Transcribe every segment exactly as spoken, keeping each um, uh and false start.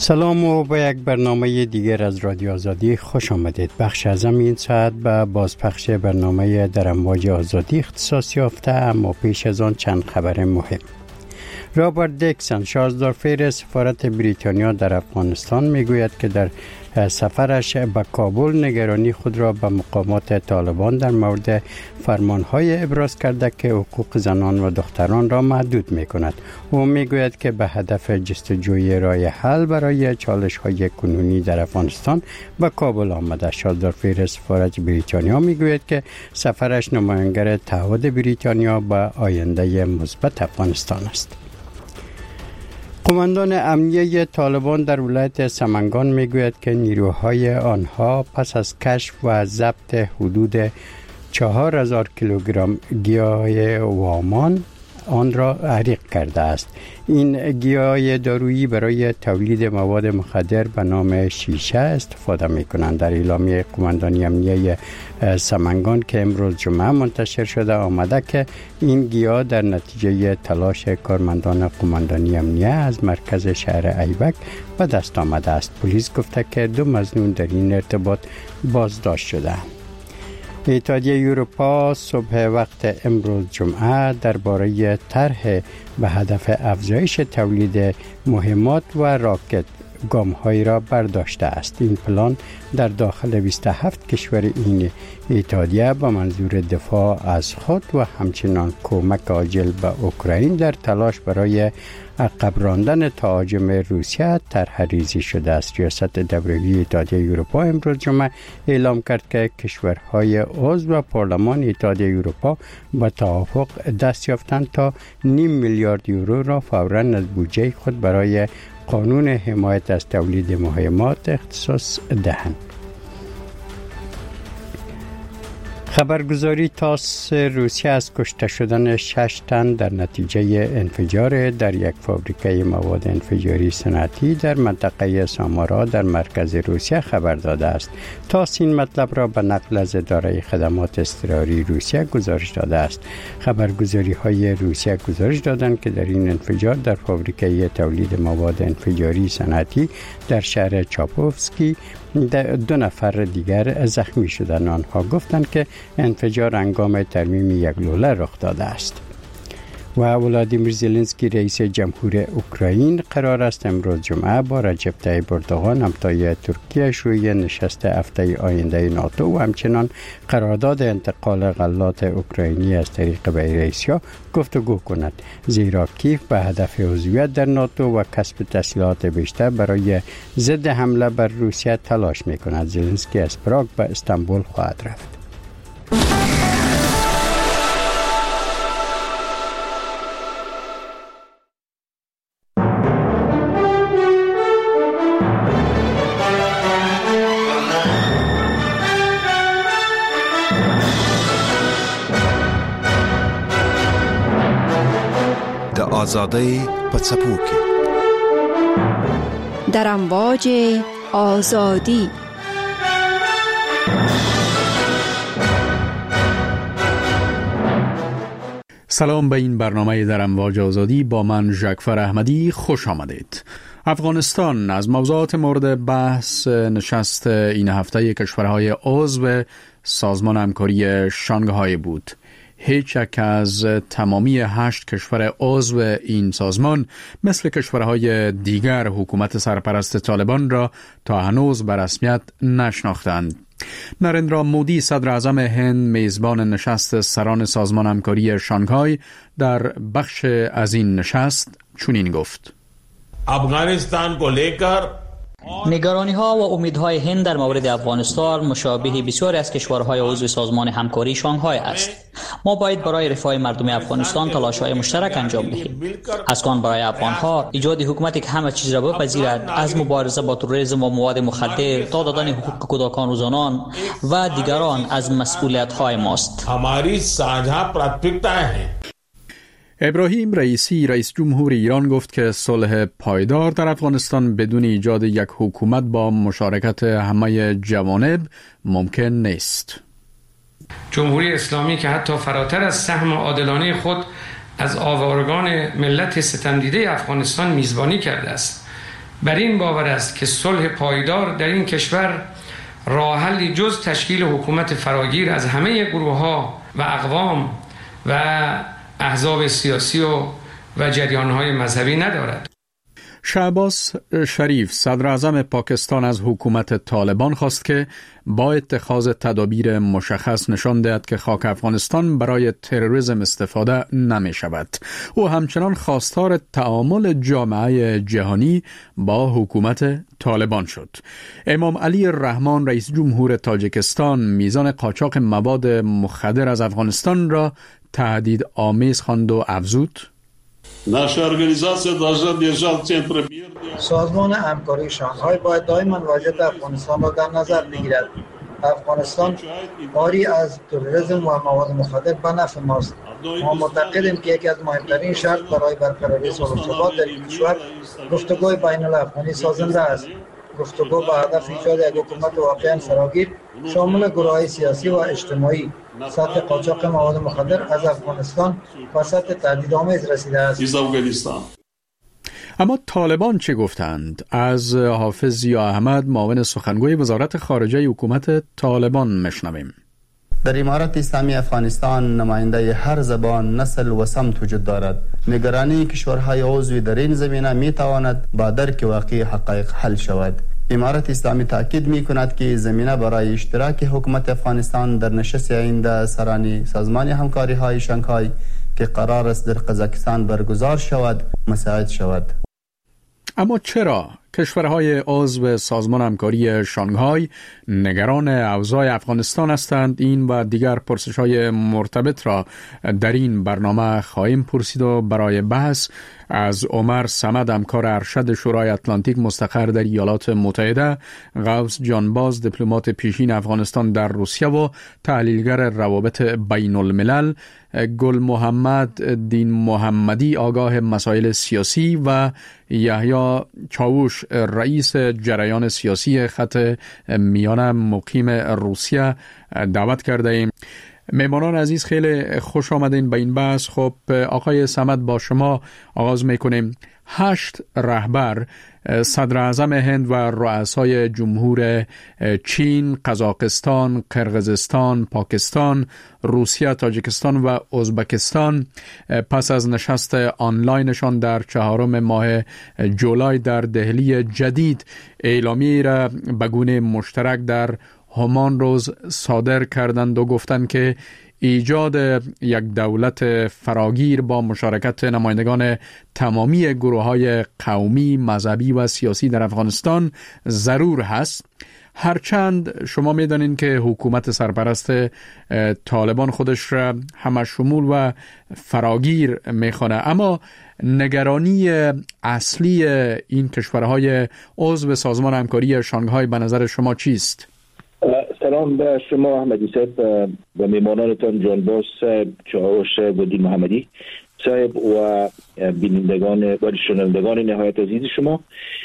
سلام و به یک برنامه دیگر از رادیو آزادی خوش آمدید. بخش از این ساعت به بازپخش برنامه در امواج آزادی اختصاص یافته، اما پیش از آن چند خبر مهم. رابرت دیکسون، شازدارفیر سفارت بریتانیا در افغانستان، میگوید که در سفرش به کابل نگرانی خود را به مقامات طالبان در مورد فرمانهای ابراز کرده که حقوق زنان و دختران را محدود می کند. او میگوید که به هدف جستجوی راه حل برای چالش های کنونی در افغانستان به کابل آمده. شازدارفیر سفارت بریتانیا میگوید که سفرش نمایانگر تعهد بریتانیا به آینده مثبت افغانستان است. قماندان امنیه طالبان در ولایت سمنگان میگوید که نیروهای آنها پس از کشف و ضبط حدود چهار هزار کیلوگرم گیاه وامان آن را احریق کرده است. این گیاه دارویی برای تولید مواد مخدر به نام شیشه استفاده می کنند. در اعلامیه قماندانی امنیه سمنگان که امروز جمعه منتشر شده آمده که این گیاه در نتیجه تلاش کارمندان قماندانی امنیه از مرکز شهر ایبک به دست آمده است. پلیس گفته که دو مظنون در این ارتباط بازداشت شده. اتحادیه اروپا صبح وقت امروز جمعه درباره طرح به هدف افزایش تولید مهمات و راکت گام‌هایی را برداشته است. این پلان در داخل بیست و هفت کشور این اتحادیه به منظور دفاع از خود و همچنان کمک عاجل به اوکراین در تلاش برای عقب راندن تهاجم روسیه طرح ریزی شده است. ریاست دبیری اتحادیه اروپا امروز جمعه اعلام کرد که کشورهای عضو پارلمان اتحادیه اروپا با توافق دست یافتند تا نیم میلیارد یورو را فوراً از بودجه خود برای قانون حمایت از تولید مهمات اختصاص دهند. خبرگزاری تاس روسیه از کشته شدن شش تن در نتیجه انفجار در یک فابریکه مواد انفجاری صنعتی در منطقه سامارا در مرکز روسیه خبر داده است. تاس این مطلب را به نقل از اداره خدمات اضطراری روسیه گزارش داده است. خبرگزاری های روسیه گزارش دادند که در این انفجار در فابریکه تولید مواد انفجاری صنعتی در شهر چاپوفسکی دو نفر دیگر زخمی شدند. آنها گفتند که انفجار هنگام ترمیم یک لوله رخ داده است. و ولادیمیر زلنسکی رئیس جمهور اوکراین قرار است امروز جمعه با رجب طیب اردوغان همتای ترکیه روی نشست هفته آینده ناتو و همچنان قرارداد انتقال غلات اوکراینی از طریق بی‌رئیسیا گفتگو کند، زیرا کیف به هدف عضویت در ناتو و کسب تسلیحات بیشتر برای ضد حمله بر روسیه تلاش می‌کند. زلنسکی از پراگ به استانبول خواهد رفت. آزادی پڅپو کې در امواج آزادی. سلام به این برنامه در امواج آزادی با من ژکفر احمدی، خوش آمدید. افغانستان از موضوعات مورد بحث نشست این هفته کشورهای عضو سازمان همکاری شانگهای بود. هیچ یک از تمامی هشت کشور عضو این سازمان مثل کشورهای دیگر حکومت سرپرست طالبان را تا هنوز به رسمیت نشناختند. نریندرا مودی صدر اعظم هند میزبان نشست سران سازمان همکاری شانگهای در بخش از این نشست چنین گفت: افغانستان کو لیکر نگرانی ها و امیدهای هند در مورد افغانستان مشابه بسیاری از کشورهای عضو سازمان همکاری شانگهای است. ما باید برای رفاه مردم افغانستان تلاش‌های مشترک انجام دهیم. از آن برای افغانها ایجاد حکومتی که همه چیز را بپذیرد، از مبارزه با تروریسم و مواد مخدر تا دادن حقوق کودکان و زنان و دیگران از مسئولیت‌های ماست. हमारी साझा प्राथमिकताएं हैं. ابراهیم رئیسی رئیس جمهور ایران گفت که صلح پایدار در افغانستان بدون ایجاد یک حکومت با مشارکت همه جوانب ممکن نیست. جمهوری اسلامی که حتی فراتر از سهم عادلانه خود از آوارگان ملت ستمدیده افغانستان میزبانی کرده است، بر این باور است که صلح پایدار در این کشور راه حلی جز تشکیل حکومت فراگیر از همه گروه‌ها و اقوام و احزاب سیاسی و و جریان‌های مذهبی ندارد. شهباز شریف صدر اعظم پاکستان از حکومت طالبان خواست که با اتخاذ تدابیر مشخص نشان دهد که خاک افغانستان برای تروریسم استفاده نمی شود. او همچنان خواستار تعامل جامعه جهانی با حکومت طالبان شد. امام علی رحمان رئیس جمهور تاجیکستان میزان قاچاق مواد مخدر از افغانستان را تهدید آمیز خواند و افزود: سازمان همکاری شانگهای باید دائما وضعیت افغانستان را در نظر بگیرد. افغانستان عاری از تروریسم و مواد مخدر به نفع ماست. ما معتقدیم که یکی از مهمترین شرط برای برقراری صلح و ثبات در این کشور گفتگوی بین الافغانی سازنده است. گفتگو به هدف ایجاد یک حکومت واقعا فراگیر شامل گروه‌های سیاسی و اجتماعی. سطح قاچاق مواد مخدر از افغانستان و سطح تهدیدآمیز رسیده است. اما طالبان چه گفتند؟ از حافظ ضیا احمد معاون سخنگوی وزارت خارجه حکومت طالبان مشنویم. در امارت اسلامی افغانستان نماینده هر زبان، نسل و سمت وجود دارد. نگرانی کشورهای عضو در این زمینه می تواند با درک واقعی حقایق حل شود. امارت اسلامی تاکید می کند که زمینه برای اشتراک حکومت افغانستان در نشست آینده سرانی سازمان همکاری های شانگهای که قرار است در قزاقستان برگزار شود مساعد شود. اما چرا کشورهای عضو سازمان همکاری شانگهای نگران اوضاع افغانستان هستند؟ این و دیگر پرسش‌های مرتبط را در این برنامه خواهیم پرسید و برای بحث از عمر صمد، همکار ارشد شورای اتلانتیک مستقر در ایالات متحده، غوث جانباز، دیپلمات پیشین افغانستان در روسیه و تحلیلگر روابط بین الملل، گل محمد دین محمدی، آگاه مسائل سیاسی، و یحیی چاوش، رئیس جریان سیاسی خط میانه مقیم روسیه دعوت کرده ایم. مهمانان عزیز خیلی خوش آمدین به این بحث. خب آقای صمد، با شما آغاز میکنیم. هشت رهبر، صدر اعظم هند و رؤسای جمهور چین، قزاقستان، قرقیزستان، پاکستان، روسیه، تاجیکستان و ازبکستان پس از نشست آنلاینشان در چهارم ماه جولای در دهلی جدید اعلامیه را به گونه مشترک در همان روز صادر کردند و گفتند که ایجاد یک دولت فراگیر با مشارکت نمایندگان تمامی گروه‌های قومی، مذهبی و سیاسی در افغانستان ضرور هست. هرچند شما می‌دانید که حکومت سرپرست طالبان خودش را همشمول و فراگیر می‌خواند، اما نگرانی اصلی این کشورهای عضو سازمان همکاری شانگهای به نظر شما چیست؟ سلام به شما احمدی صاحب و میمانانتان، جانباز صاحب، چاوش و دین محمدی صاحب و بینندگان و شنوندگان نهایت عزیز شما.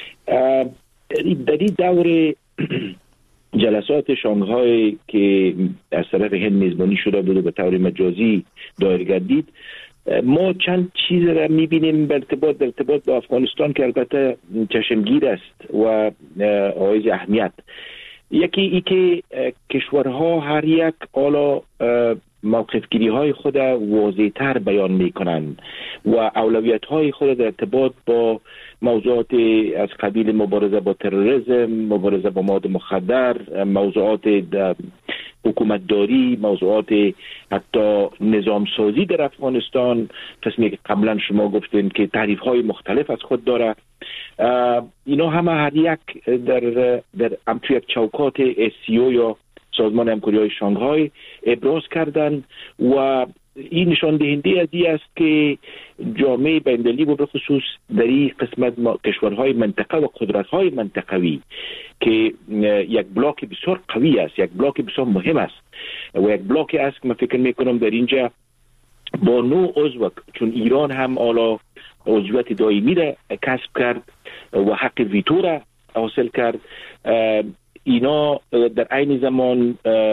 در این دور جلسات شانگهای که از طرف هند میزبانی شده بود و به طور مجازی دایر گردید، ما چند چیز را میبینیم به ارتباط در ارتباط با افغانستان که البته چشمگیر است و حائز اهمیت. یکی ای که کشورها هر یک حالا موقفگیری های خود واضح تر بیان می کنند و اولویت های خود در ارتباط با موضوعات از قبیل مبارزه با تروریسم، مبارزه با مواد مخدر، موضوعات حکومت داری، موضوعات حتی نظام سازی در افغانستان، قسمی که قبلا شما گفتین که تعریف های مختلف از خود داره. اینا همه هر یک در در امتو یک چوکات اسیو یا سازمان همکاری شانگهای ابراز کردن و این نشان دهنده از این است که جامعه بین‌المللی و به خصوص در این قسمت کشورهای منطقه و قدرت‌های منطقوی که یک بلاک بسیار قوی است، یک بلاک بسیار مهم است و یک بلاک است که من فکر میکنم در اینجا با نوع عضو چون ایران هم حالا عضویت دائمی را کسب کرد و حق ویتو را حاصل کرد، اینا در عین زمان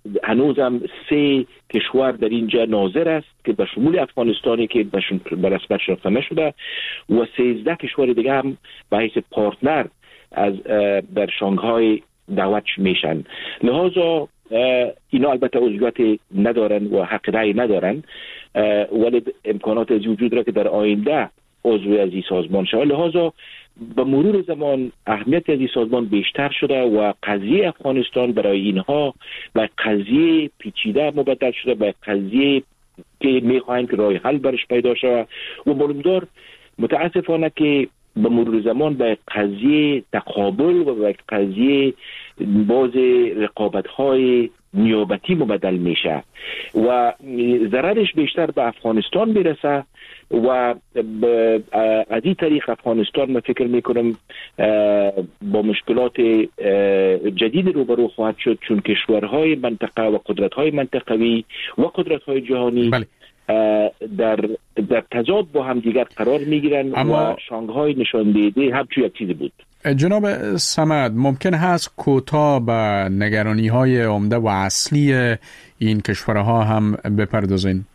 هنوزم سه کشور در اینجا ناظر است که به شمول افغانستانی که به رسمیت شناخته نشده و سیزده کشور دیگه هم به حیث پارتنر از در شانگهای دعوت میشن. لحاظا اینا البته عضویت ندارن و حق رأی ندارن، ولی امکانات از وجود را که در آینده عضو از این سازمان شود. لحاظا به مرور زمان اهمیت از این سازمان بیشتر شده و قضیه افغانستان برای اینها به قضیه پیچیده مبدل شده، به قضیه که میخواهند که راه حل برش پیدا شود و معلومدار متاسفانه که به مرور زمان به قضیه تقابل و به قضیه باز رقابت‌های نیابتی مبدل میشه و ضررش بیشتر به افغانستان میرسه و از این طریق افغانستان من فکر میکنم با مشکلات جدید روبرو خواهد شد، چون کشورهای منطقه و قدرت‌های منطقوی و قدرت‌های جهانی بله. در در تضاد با هم دیگر قرار میگیرن اما... و شانگهای نشان دیده همچون یک چیزی بود. جناب صمد، ممکن هست کوتاه به نگرانی‌های عمده و اصلی این کشورها هم بپردازین؟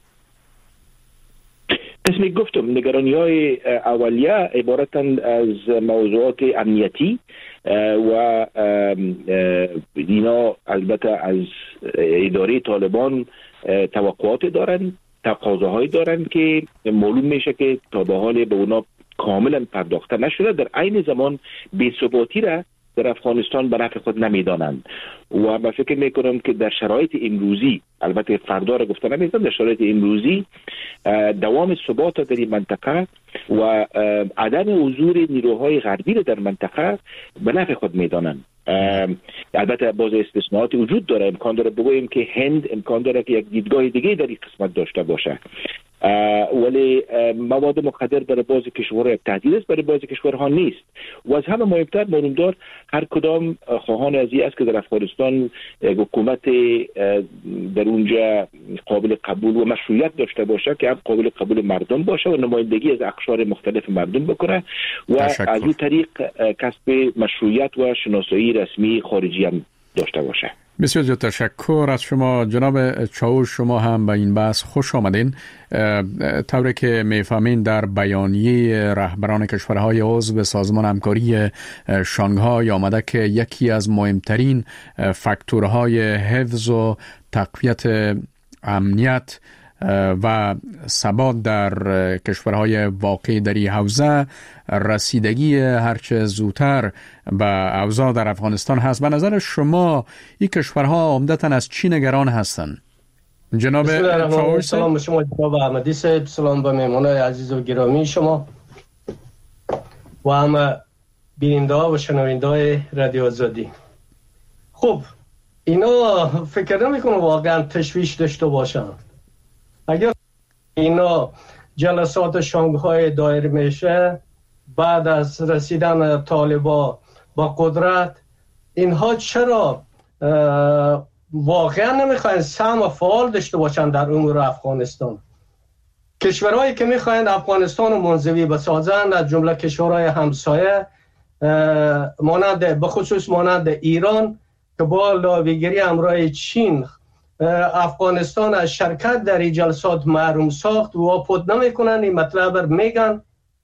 قسمی گفتم نگرانی‌های اولیه عبارتند از موضوعات امنیتی و اینا البته از اداره طالبان توقعات دارن، تقاضاهای دارن که معلوم میشه که تا به حال به اونا کاملا پرداخته نشده. در عین زمان بی‌ثباتی را در افغانستان به نفع خود نمیدانند و من فکر میکنم که در شرایط امروزی، البته فردا را گفته نمیدونم، در شرایط امروزی دوام ثبات در این منطقه و عدم حضور نیروهای غربی را در منطقه به نفع خود میدانند. البته باز استثناءات وجود داره، امکان داره بگوییم که هند امکان داره که یک دیدگاه دیگه در این قسمت داشته باشه، ولی مواد مخدر برای بعضی کشورها تهدید است، برای بعضی کشورها نیست و از همه مهمتر معلومدار هر کدام خواهان از این است که در افغانستان حکومت در اونجا قابل قبول و مشروعیت داشته باشه که هم قابل قبول مردم باشه و نمایندگی از اقشار مختلف مردم بکنه و تشکر. از این طریق کسب مشروعیت و شناسایی رسمی خارجی هم داشته باشه. بسیار زیاد تشکر از شما جناب چاوش. شما هم به این بحث خوش آمدین. طوری که میفهمین در بیانیه رهبران کشورهای عضو سازمان همکاری شانگهای آمده که یکی از مهمترین فاکتورهای حفظ و تقویت امنیت و ثبات در کشورهای واقع در این حوزه رسیدگی هرچه زودتر به اوضاع در افغانستان هست. به نظر شما این کشورها عمدتاً از چی نگران هستند؟ جناب چاوش. سلام به شما جناب احمدی صاحب، سلام به مهمانان عزیز و گرامی شما و همه بیننده ها و شنونده های رادیو آزادی. خب اینا فکر نمی‌کنم واقعا تشویش داشته باشن. اگر اینا جلسات شانگهای دایر میشه بعد از رسیدن طالبا با قدرت، اینها چرا واقعا نمیخواین سهم و فعال داشته باشن در امور افغانستان؟ کشورهایی که میخواین افغانستان رو منزوی بسازن از جمله کشورهای همسایه مانند به خصوص مانند ایران که با لابیگری همراه چین افغانستان از شرکت در این جلسات محروم ساخت و واپد نمیکنن، این مطلب رو میگن.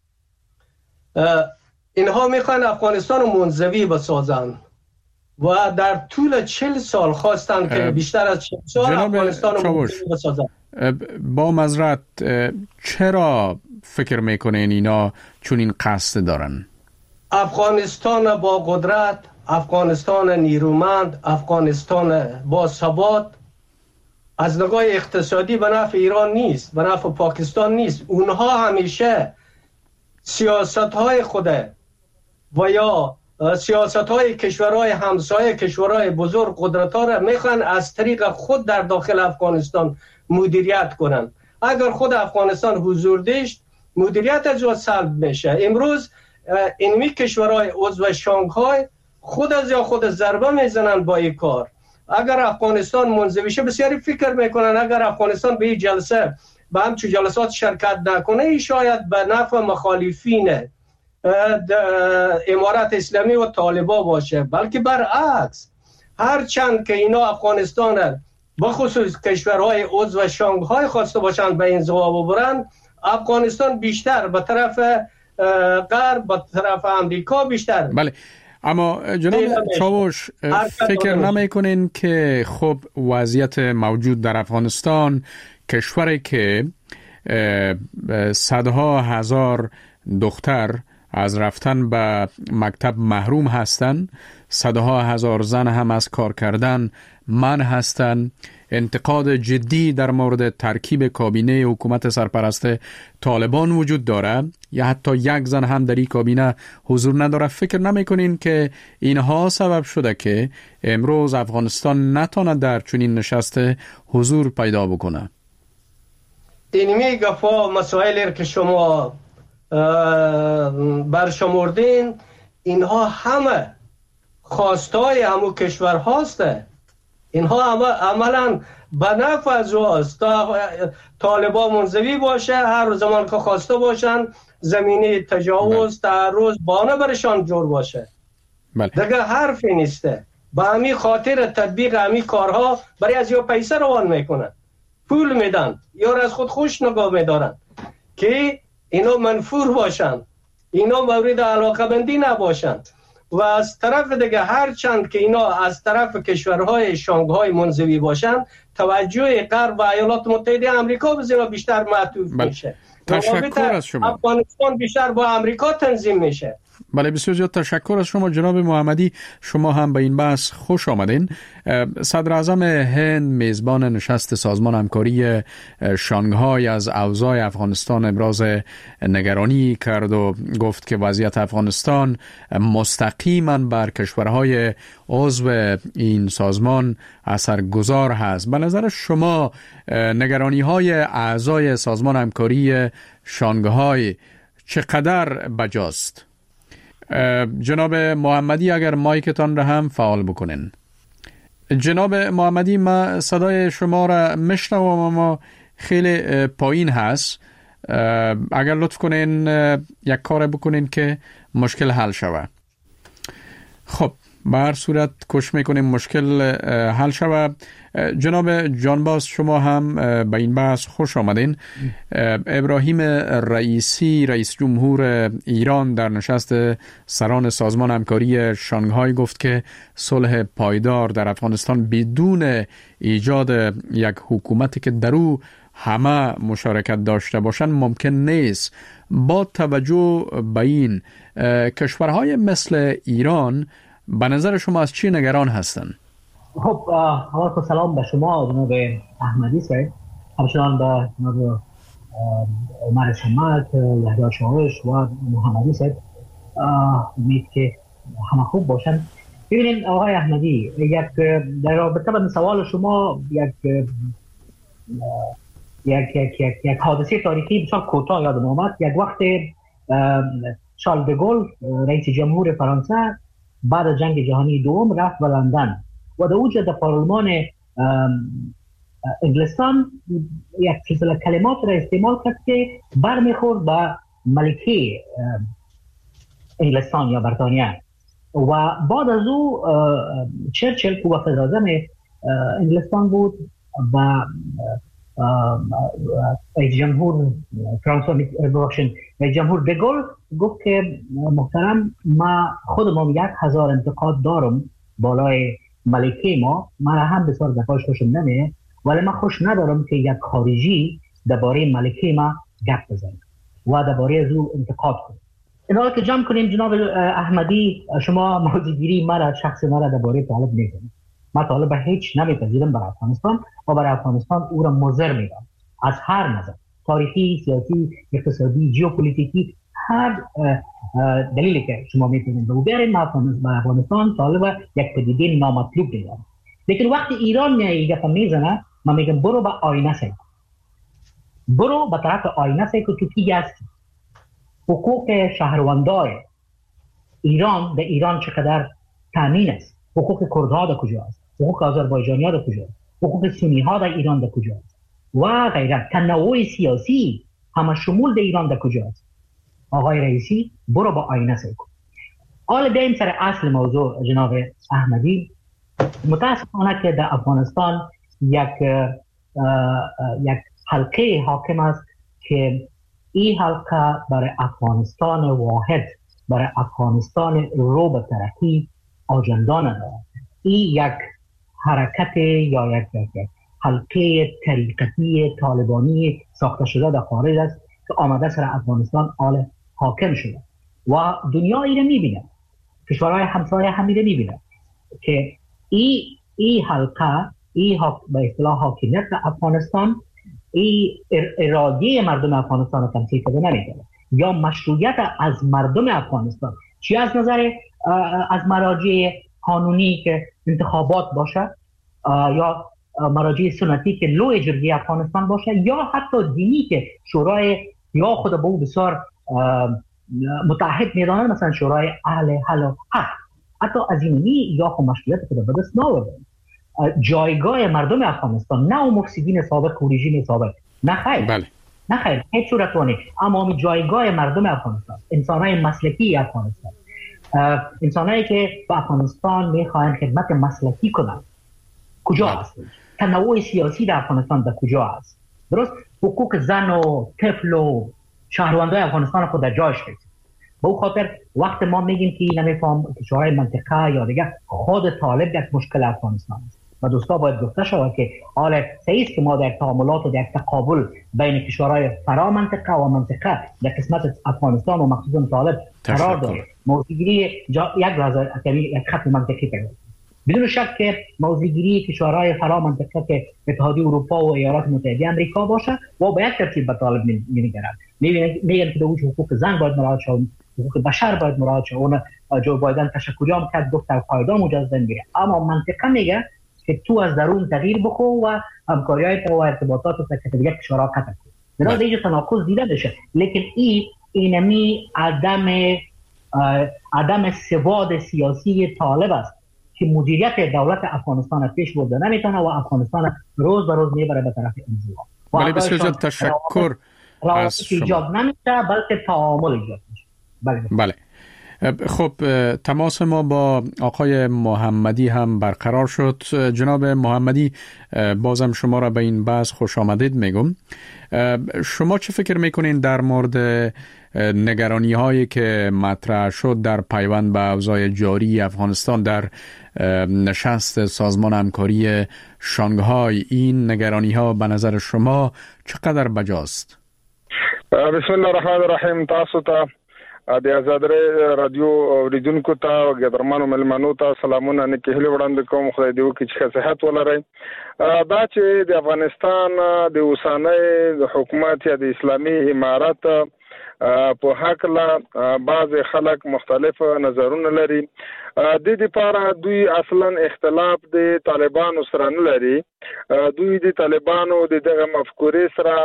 اینها میخوان افغانستان رو منزوی بسازن و در طول چل سال خواستن که بیشتر از چل سال افغانستان رو منزوی بسازن. با معذرت چرا فکر میکنین اینا چون این قصد دارن؟ افغانستان با قدرت، افغانستان نیرومند، افغانستان با ثبات از نگاه اقتصادی به نفع ایران نیست، به نفع پاکستان نیست. اونها همیشه سیاست‌های خود و یا سیاست‌های کشورهای همسایه، کشورهای بزرگ قدرت‌ها را میخوان از طریق خود در داخل افغانستان مدیریت کنن. اگر خود افغانستان حضور داشت مدیریت از او سلب میشه. امروز اینمی کشورهای عضو شانگهای خود از یا خود ضربه میزنن با این کار. اگر افغانستان منزوی شه بسیاری فکر میکنن اگر افغانستان به این جلسه به همچون جلسات شرکت نکنه شاید به نفع مخالفین امارت اسلامی و طالبا باشه، بلکه برعکس. هرچند که اینا افغانستان بخصوص کشورهای عضو شانگهای خواسته باشند به این زوا ببرند، افغانستان بیشتر به طرف غرب، به طرف امریکا بیشتر. بله، اما جناب چاوش فکر نمی کنین که خب وضعیت موجود در افغانستان، کشوری که صدها هزار دختر از رفتن به مکتب محروم هستند، صدها هزار زن هم از کار کردن منع هستند، انتقاد جدی در مورد ترکیب کابینه حکومت سرپرست طالبان وجود داره، یا حتی یک زن هم در این کابینه حضور نداره، فکر نمیکنین که اینها سبب شده که امروز افغانستان نتونه در چنین نشست حضور پیدا بکنه؟ اینمی گفا مسائلی که شما برشمردین، اینها همه خواستای همو کشور هاسته. اینها عملا به نفع از اوست تا طالبان منزوی باشه، هر زمان که خواسته باشن زمینه تجاوز، تعرض، بانه برشان جور باشه. بله. دیگه حرفی نیسته. به همین خاطر تطبیق همین کارها برای از یا پیسه روان میکنن، پول میدن یا از خود خوش نگاه میدارن که اینا منفور باشن، اینا مورد علاقه بندی نباشن. و از طرف دیگه هر چند که اینا از طرف کشورهای شانگهای منزوی باشن، توجه غرب و ایالات متحده آمریکا به زیرا بیشتر معطوف میشه. تشکر از شما. افغانستان بیشتر با آمریکا تنظیم میشه. بله، بسیار زیاد تشکر از شما جناب محمدی. شما هم به این بحث خوش آمدین. صدر اعظم هند میزبان نشست سازمان همکاری شانگهای از اوضاع افغانستان ابراز نگرانی کرد و گفت که وضعیت افغانستان مستقیما بر کشورهای عضو این سازمان اثرگذار هست. به نظر شما نگرانی های اعضای سازمان همکاری شانگهای چقدر بجاست؟ جناب محمدی اگر مایکتان را هم فعال بکنین. جناب محمدی، ما صدای شما را میشنوم اما خیلی پایین هست. اگر لطف کنین یک کار بکنین که مشکل حل شود. خب به هر صورت کوشش میکنیم مشکل حل شود. جناب جانباز، شما هم به این بحث خوش آمدین. ابراهیم رئیسی رئیس جمهور ایران در نشست سران سازمان همکاری شانگهای گفت که صلح پایدار در افغانستان بدون ایجاد یک حکومتی که در او همه مشارکت داشته باشند ممکن نیست. با توجه به این، کشورهای مثل ایران به نظر شما از چی نگران هستند؟ خب اول سلام به شما جناب احمدی صاحب، همچنان به جناب عمر شمت، یحیی چاوش و محمدی صاحب. امید که همه خوب باشن. ببینید آقای احمدی، یک در رابطه با سوال شما یک یک یک یک, یک حادثه تاریخی بسیار کوتاه یادم آمد. یک وقت شارل دگول رئیس جمهور فرانسه بعد از جنگ جهانی دوم رفت به لندن و در اونجا در پارلمان انگلستان یک سلسله کلمات را استعمال کرد که برمیخورد به ملکه انگلستان یا بریتانیا. و بعد از او چرچل که وقت اعظم انگلستان بود و رئیس جمهور فرانسوا ببخشید رئیس جمهور دگول گفت که محترم، ما خودم یک هزار انتقاد دارم بالای ملکه ما، من هم بسیار دفاعش خوشم نمیه، ولی من خوش ندارم که یک خارجی درباره ملکه ما گپ بزنه و درباره از او انتقاد کنه. اینا که جمع کنیم جناب احمدی، شما موضوعگیری مرا شخص مرا درباره طالب نکنید. ما طالب هیچ نمیپذیرم برای افغانستان و برای افغانستان او را مضر میدم از هر نظر، تاریخی، سیاسی، اقتصادی، ژئوپلیتیکی، هر دلیلی که شما میتونید بگو بیارید. ما افغانستان طالب یک پدیده نامطلوب دیدم. لیکن وقتی ایران میای گپ میزنه، ما میگم برو به آینه سای، برو به طرف آینه سای که تو کی هستی. حقوق شهروندان ایران در ایران چقدر تامین است؟ حقوق کردها در کجا است؟ حقوق آذربایجانی ها در کجا است؟ حقوق سنی ها در ایران در کجا است؟ و غیره. تنوع سیاسی همه شمول در ایران در کجا است؟ آقای رئیسی، برو با آینه سعی کن. حالا بیایم سر اصل موضوع جناب احمدی. متاسفانه که در افغانستان یک یک حلقه حاکم است که این حلقه برای افغانستان واحد، برای افغانستان رو به ترقی آجنده ندارد. این یک حرکت یا یک حلقه طریقتی طالبانی ساخته شده در خارج است که آمده سر افغانستان آل حاکم شده و دنیا این رو میبینه، کشورهای همسایه همین رو میبینه که این این حلقه، این به اصطلاح حاکمیت افغانستان، این اراده مردم افغانستان رو تمثیل کرده نمیکنه یا مشروعیت از مردم افغانستان، چی از نظر از مراجع قانونی که انتخابات باشه یا مراجع سنتی که لوی جرگه افغانستان باشه یا حتی دینی که شورای یا خود به او بسیار متحد میدانند، مثلا شورای اهل حل و عقد، حتی از اینی یا خود مشروعیت که به دست نآورده. جایگاه مردم افغانستان نه مفسدین سابق و رژیم سابق، نه خیر، بله. نه خیر هیچ صورت وانی، اما جایگاه مردم افغانستان، انسانهای مسلکی افغانستان، انسانهایی که به افغانستان میخواهند خدمت مسلکی کنند کجا هست؟ تنوع سیاسی در افغانستان در کجا هست؟ درست حقوق زن و طفل و شهروندان افغانستان خود در جایش هست. به او خاطر وقت ما میگیم که نمیفهم کشورهای منطقه یا دیگه، خود طالب یک مشکل افغانستان است و دوستا باید گفته شود که حال صحیح است که ما در تعاملات و در تقابل بین کشورهای فرا منطقه و منطقه در قسمت افغانستان و مخصوصا طالب قرار داریم. موضوعگیری یک راز یک خط منطقی پیدا بدون شک که موضوعگیری کشورهای فرا منطقه که اتحادیه اروپا و ایالات متحده آمریکا باشه و به یک ترتیب به طالب می‌نگرند. میگن که دوج حقوق زن باید مراعات شود، حقوق بشر باید مراعات شود. اون جو بایدن تشکری هم کرد گفت در قاعده مجاز میگیره، اما منطقه میگه که تو از درون تغییر بکن و همکاری‌های تو و ارتباطات و دیگر کشورها قطع کن. لذا دیگه تناقض دیده بشه. لیکن این اینمی عدم عدم سواد سیاسی طالب است که مدیریت دولت افغانستان را پیش برده نمیتونه و افغانستان روز به روز میبره به طرف انزوا. بله بسیار زیاد تشکر از شما. ایجاد نمیشه بلکه تعامل ایجاد میشه. بله. بله. خب تماس ما با آقای محمدی هم برقرار شد. جناب محمدی، بازم شما را به این بحث خوش آمدید میگم. شما چه فکر میکنین در مورد نگرانی هایی که مطرح شد در پیوند به اوضاع جاری افغانستان در نشست سازمان همکاری شانگهای؟ این نگرانی ها به نظر شما چقدر بجاست؟ بسم الله الرحمن الرحیم. تاسو ته د آزاد رادیو اوریدونکو ته او ګدرمنو ملمنو ته سلامونه نه کېهله وړاندې کوم. خدای دې وکړي چې صحت ولرئ. دا چې د افغانستان د اوسنۍ د حکومت یا د اسلامي امارت په حق لا بعض خلک مختلف نظرونه لري. د دې لپاره دوی اصلا اختلاف د طالبانو سره نه لري. دوی د طالبانو د دغه مفکورې سره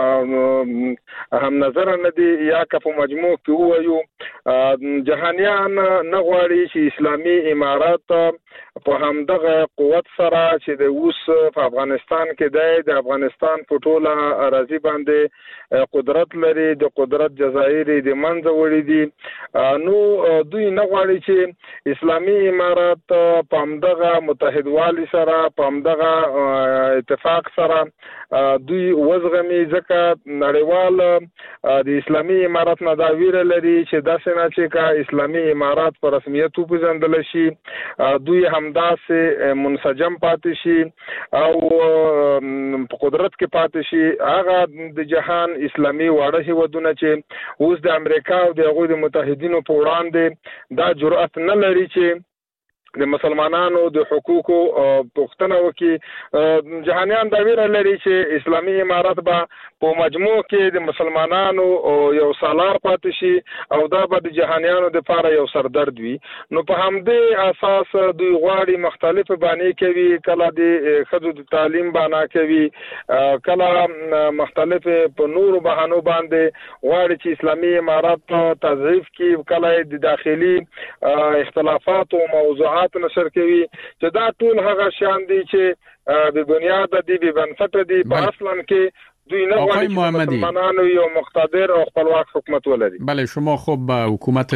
هم نظر نه دي یا که په مجموع کې وایو جهانیان نه غواړي چې اسلامي امارات په همدغه قوت سره چې د اوس په افغانستان کې دی د افغانستان په ټوله اراضي باندې قدرت لري، د قدرت جزایر د منځه وړي دي. نو دوی نه غواړي چې اسلامي امارات په همدغه متحدوالي سره په همدغه اتفاق سره دوی وزغمي، ځکه نړیوال د اسلامي امارات نه دا ویره لري چې داسې نه چې کا اسلامي امارات په رسمیت وپېژندل شي دوی همداسې منسجم پاتې شي او په قدرت کې پاتې شي. هغه د جهان اسلامي واړه هیوادونه چې اوس د امریکا او د هغوی د متحدینو په وړاندې دا جرأت نه لري چې د مسلمانانو د حقوقو پوښتنه وکړي. جهانیان دا ویره لري چې اسلامي امارات به په مجموع کې د مسلمانانو یو سالار پاتې شي او دا به د جهانیانو لپاره یو سردرد وي. نو په همدې اساس دوی غواړي مختلف بانې کوي، کله د ښځو د تعلیم باندې کوي، کله مختلف په نورو بهانو باندې غواړي چې اسلامي امارات تضعیف کړي، کله د داخلي اختلافات او موضوعات نشر کوي چې دا ټول هغه شان دي چې د بنیاد دي به بنسټ دي په اصلا کې دوی نه غواړي چې مسلمانانو یو مقتدر او خپلواک حکومت ولري. بله، شما خب به حکومت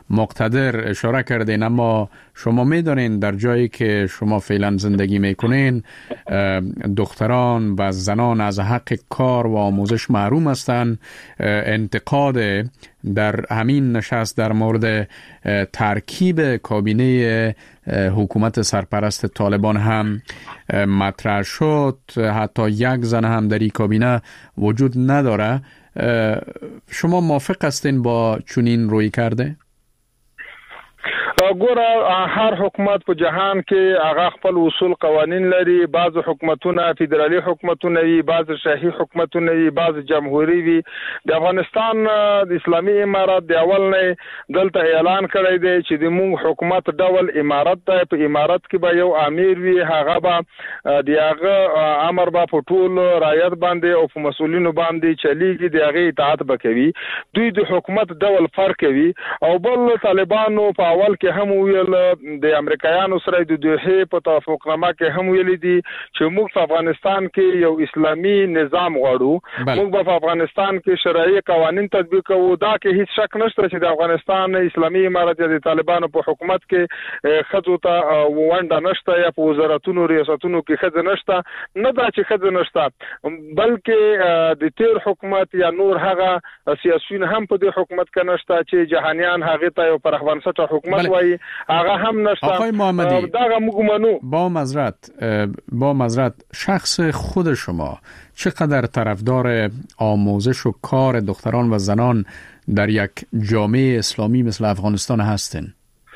مقتدر اشاره کردین، اما شما میدانین در جایی که شما فعلا زندگی میکنین دختران و زنان از حق کار و آموزش محروم هستند. انتقاد در همین نشست در مورد ترکیب کابینه حکومت سرپرست طالبان هم مطرح شد. حتی یک زن هم در این کابینه وجود نداره. شما موافق هستین با چنین روی کرده؟ ګوره هر حکومت په جهان کې هغه خپل اصول قوانین لري. بعض حکومتونه فدرالي حکومتونه وي، بعض شاهي حکومتونه وي، بعض جمهوریت وي. د افغانستان د اسلامي امارات د اول نه دلته اعلان کړی دی چې د موږ حکومت ډول امارت دی. په امارت کې به یو امیر وي، هغه به د هغه امر به په ټول رعیت باندې او په مسؤلینو باندې چلیږي، د هغه اطاعت به کوي. دوی د حکومت ډول فرق کوي. او بل طالبانو په اول کې هم ویل د امریکایانو سره د دوحې په توافقنامه کې هم ویل دي چې موږ په افغانستان کې یو اسلامي نظام غواړو. موږ په افغانستان کې شرعي قوانين تطبیق کوو. دا کې هیڅ شک نشته چې د افغانستان اسلامي امارت یا د طالبانو په حکومت کې خځو ته ونډه نشته یا په وزارتونو ریاستونو کې خځه نشته. نه دا چې خځه نشته، بلکې د تیر حکومت یا نور هغه سیاسيون هم په دې حکومت کې نشته چې جهانیان هغه ته یو پر افغانستان حکومت وایي. آقا هم نشته. آقای محمدی با معذرت با معذرت شخص خود شما چقدر طرفدار آموزش و کار دختران و زنان در یک جامعه اسلامی مثل افغانستان هستین؟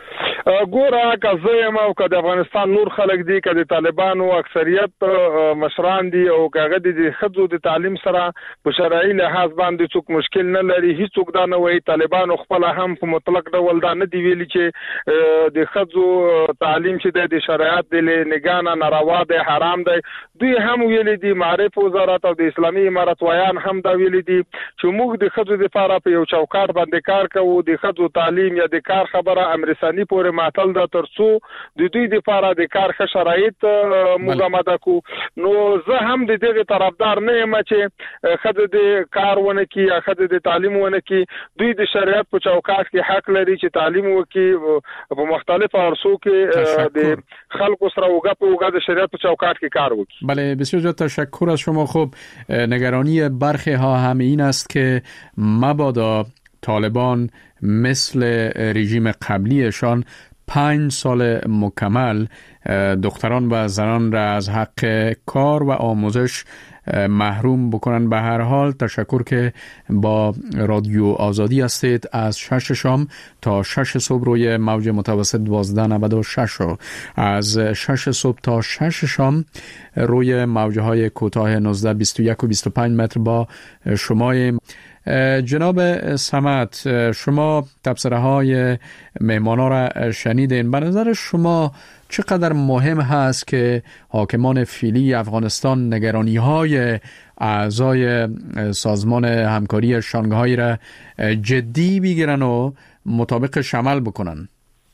ګوره که زه یم او که د افغانستان نور خلک دي، که د طالبانو اکثریت مشران دي او که هغه د ښځو د تعلیم سره په شرعي لحاظ باندې څوک مشکل نه لري، هیڅوک دا نه وایي. طالبانو خپله هم په مطلق ډول دا نه دي ویلي چې د ښځو تعلیم چې دی د شریعت د نګاه نه ناروا دی، حرام دی. دوی هم ویلي دي، معارف وزارت او د اسلامي امارت ویان هم دا ویلي دي چې موږ د ښځو دپاره په یو چوکاټ باندې کار کوو. د ښځو تعلیم یا د کار خبره امرساني پورې ماتل دا ترڅو د دوی لپاره د کار ښه شرایط موږ آماده کو. نو زه هم د دغه طرفدار نه یم چې ښځه د کار ونه کړي یا ښځه د تعلیم ونه کړي. دوی د شریعت په چوکاټ کې حق لري چې تعلیم وکړي، په مختلفو عرصو کې د خلکو سره اوږه په اوږه د شریعت په چوکاټ کې کار وکړي. بله، بسیار زیاد تشکر از شما. خب نگرانی برخی ها هم این است که مبادا طالبان مثل رژیم قبلیشان پنج سال مکمل دختران و زنان را از حق کار و آموزش محروم بکنن. به هر حال تشکر که با رادیو آزادی هستید. از شش شام تا شش صبح روی موج متوسط دوازده نود و شش و از شش صبح تا شش شام روی موجهای کوتاه نوزده بیست و یک و بیست و پنج متر با شمای. جناب صمد، شما تبصره های مهمانا را شنیدین. به نظر شما چقدر مهم هست که حاکمان فعلی افغانستان نگرانی های اعضای سازمان همکاری شانگهای را جدی بگیرن و مطابقش عمل بکنن؟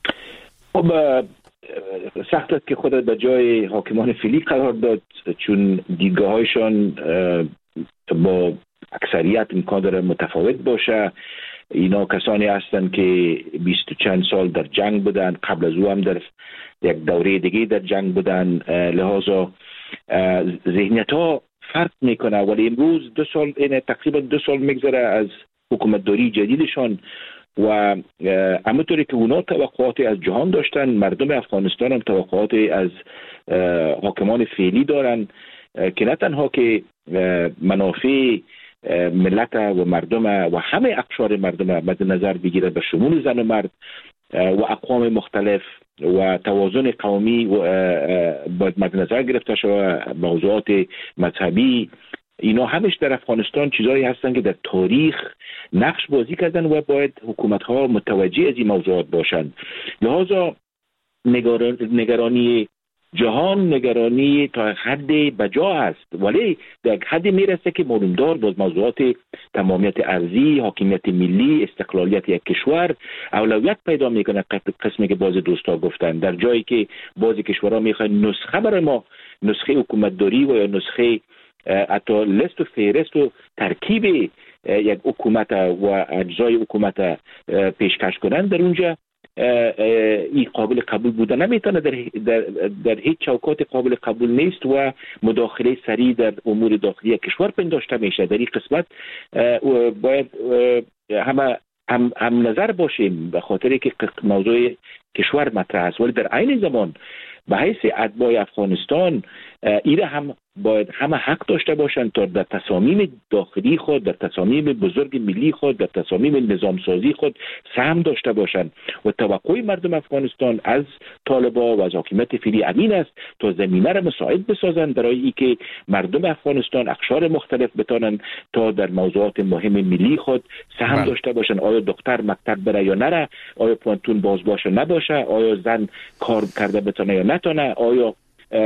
خب سخت است که خودت به جای حاکمان فعلی قرار داد، چون دیدگاه هایشان با اکثریت امکان داره متفاوت باشه. اینا کسانی هستند که بیست و چند سال در جنگ بودن، قبل از او هم در یک دوره دیگه در جنگ بودن، لحاظا ذهنیت ها فرق میکنه. ولی امروز دو سال اینه تقریبا دو سال میگذره از حکومتداری جدیدشان و همونطوری که اونا توقعاتی از جهان داشتن، مردم افغانستان هم توقعاتی از حاکمان فعلی دارن که نه تنها که منافع ملت و مردم و همه اقشار مردم مد نظر بگیره به شمول زن و مرد و اقوام مختلف و توازن قومی باید مد نظر گرفته شود. موضوعات مذهبی اینا همش در افغانستان چیزایی هستن که در تاریخ نقش بازی کردن و باید حکومت ها متوجه از این موضوعات باشند. لذا نگرانی جهان نگرانی تا حد بجا است، ولی در حد میرسه که معلومدار باز موضوعات تمامیت ارضی، حاکمیت ملی، استقلالیت یک کشور اولویت پیدا میکنه. قسمی که باز دوستا گفتن در جایی که باز کشورها میخوان نسخه برای ما، نسخه حکومت داری و یا نسخه حتی لیست و فهرست و ترکیب یک حکومت و اجزای حکومت پیشکش کنند، در اونجا این قابل قبول بوده نمیتونه. در, در, در هیچ چوکات قابل قبول نیست و مداخله سریع در امور داخلی کشور پنداشته میشه. در این قسمت باید همه هم, هم نظر باشیم به خاطر که موضوع کشور مطرح است، ولی در عین زمان به حیث اتباع افغانستان ایره هم باید همه حق داشته باشند تا در تصامیم داخلی خود، در تصامیم بزرگ ملی خود، در تصامیم نظام سازی خود سهم داشته باشند و توقع مردم افغانستان از طالبان و از حاکمیت فعلی امین است تا زمینه را مساعد بسازند برای اینکه مردم افغانستان اقشار مختلف بتانند تا در موضوعات مهم ملی خود سهم بله. داشته باشند. آیا دختر مکتب بره یا نره، آیا پانتون باز باشه نباشه، آیا زن کار کرده بتونه یا نتونه، آیا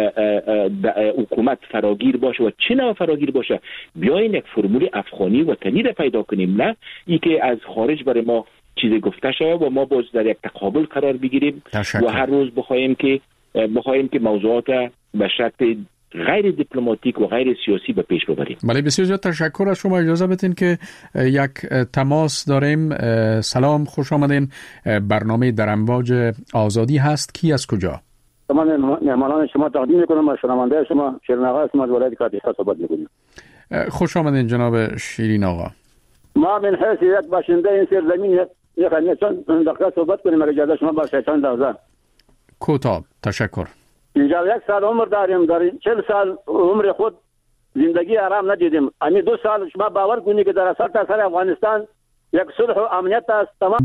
حکومت فراگیر باشه و چه نوع فراگیر باشه. بیاین یک فرمول افغانی و وطنی را پیدا کنیم، نه ای که از خارج برای ما چیزی گفته شود و ما باز در یک تقابل قرار بگیریم تشکر. و هر روز بخوایم که بخوایم که موضوعات به شکل غیر دیپلماتیک و غیر سیاسی به پیش ببریم. بله بسیار زیاد تشکر از شما. اجازه بدین که یک تماس داریم. سلام، خوش آمدین. برنامه در امواج آزادی هست. کی از کجا؟ من مهمانان شما تقدیم میکنم و شنونده شما شیرین آقا هستم از ولایت کردستان صحبت میکنیم. خوش آمدین جناب شیرین آقا. ما من حیث یک باشنده این سرزمین یک چند دقیقه صحبت کنیم اگر اجازه شما با شیطان لحظه. کوتاه. تشکر. اینجا یک سال عمر داریم، در چهل سال عمر خود زندگی آرام ندیدیم. امی دو سال شما باور کنید که در اصل تا سر افغانستان یک صلح و امنیت است. تمام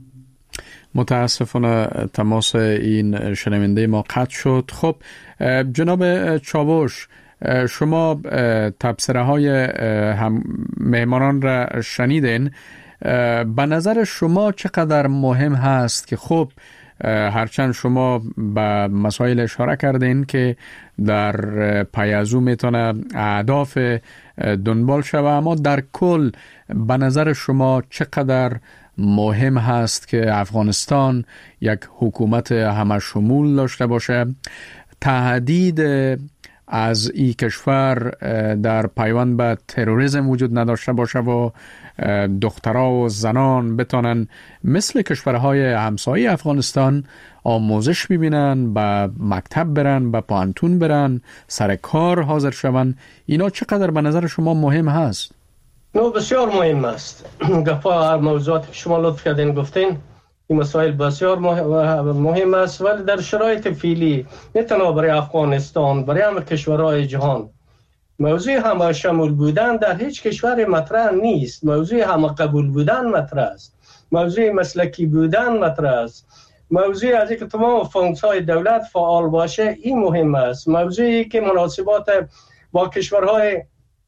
متاسفانه تماس این شنونده ما قطع شد. خب جناب چاوش، شما تبصره های هم مهمانان را شنیدین. به نظر شما چقدر مهم هست که خب هرچند شما به مسائل اشاره کردین که در پی از او میتونه اهداف دنبال شود، اما در کل به نظر شما چقدر مهم هست که افغانستان یک حکومت همه شمول داشته باشه، تهدید از این کشور در پیوند به تروریسم وجود نداشته باشه و دخترها و زنان بتانن مثل کشورهای همسایه افغانستان آموزش ببینن، به مکتب برن، به پانتون برن، سر کار حاضر شون؟ اینا چقدر به نظر شما مهم هست؟ نو بسیار مهم است. گفا موضوعات شما لطف کردین گفتین این مسائل بسیار مهم است، ولی در شرایط فعلی نه تنها برای افغانستان، برای همه کشورهای جهان موضوع همه شمول بودن در هیچ کشور مطرح نیست. موضوع همه قبول بودن مطرح است، موضوع مسلکی بودن مطرح است، موضوع از اینکه تمام فانکس‌های دولت فعال باشه این مهم است، موضوعی که مناسبات با کشورهای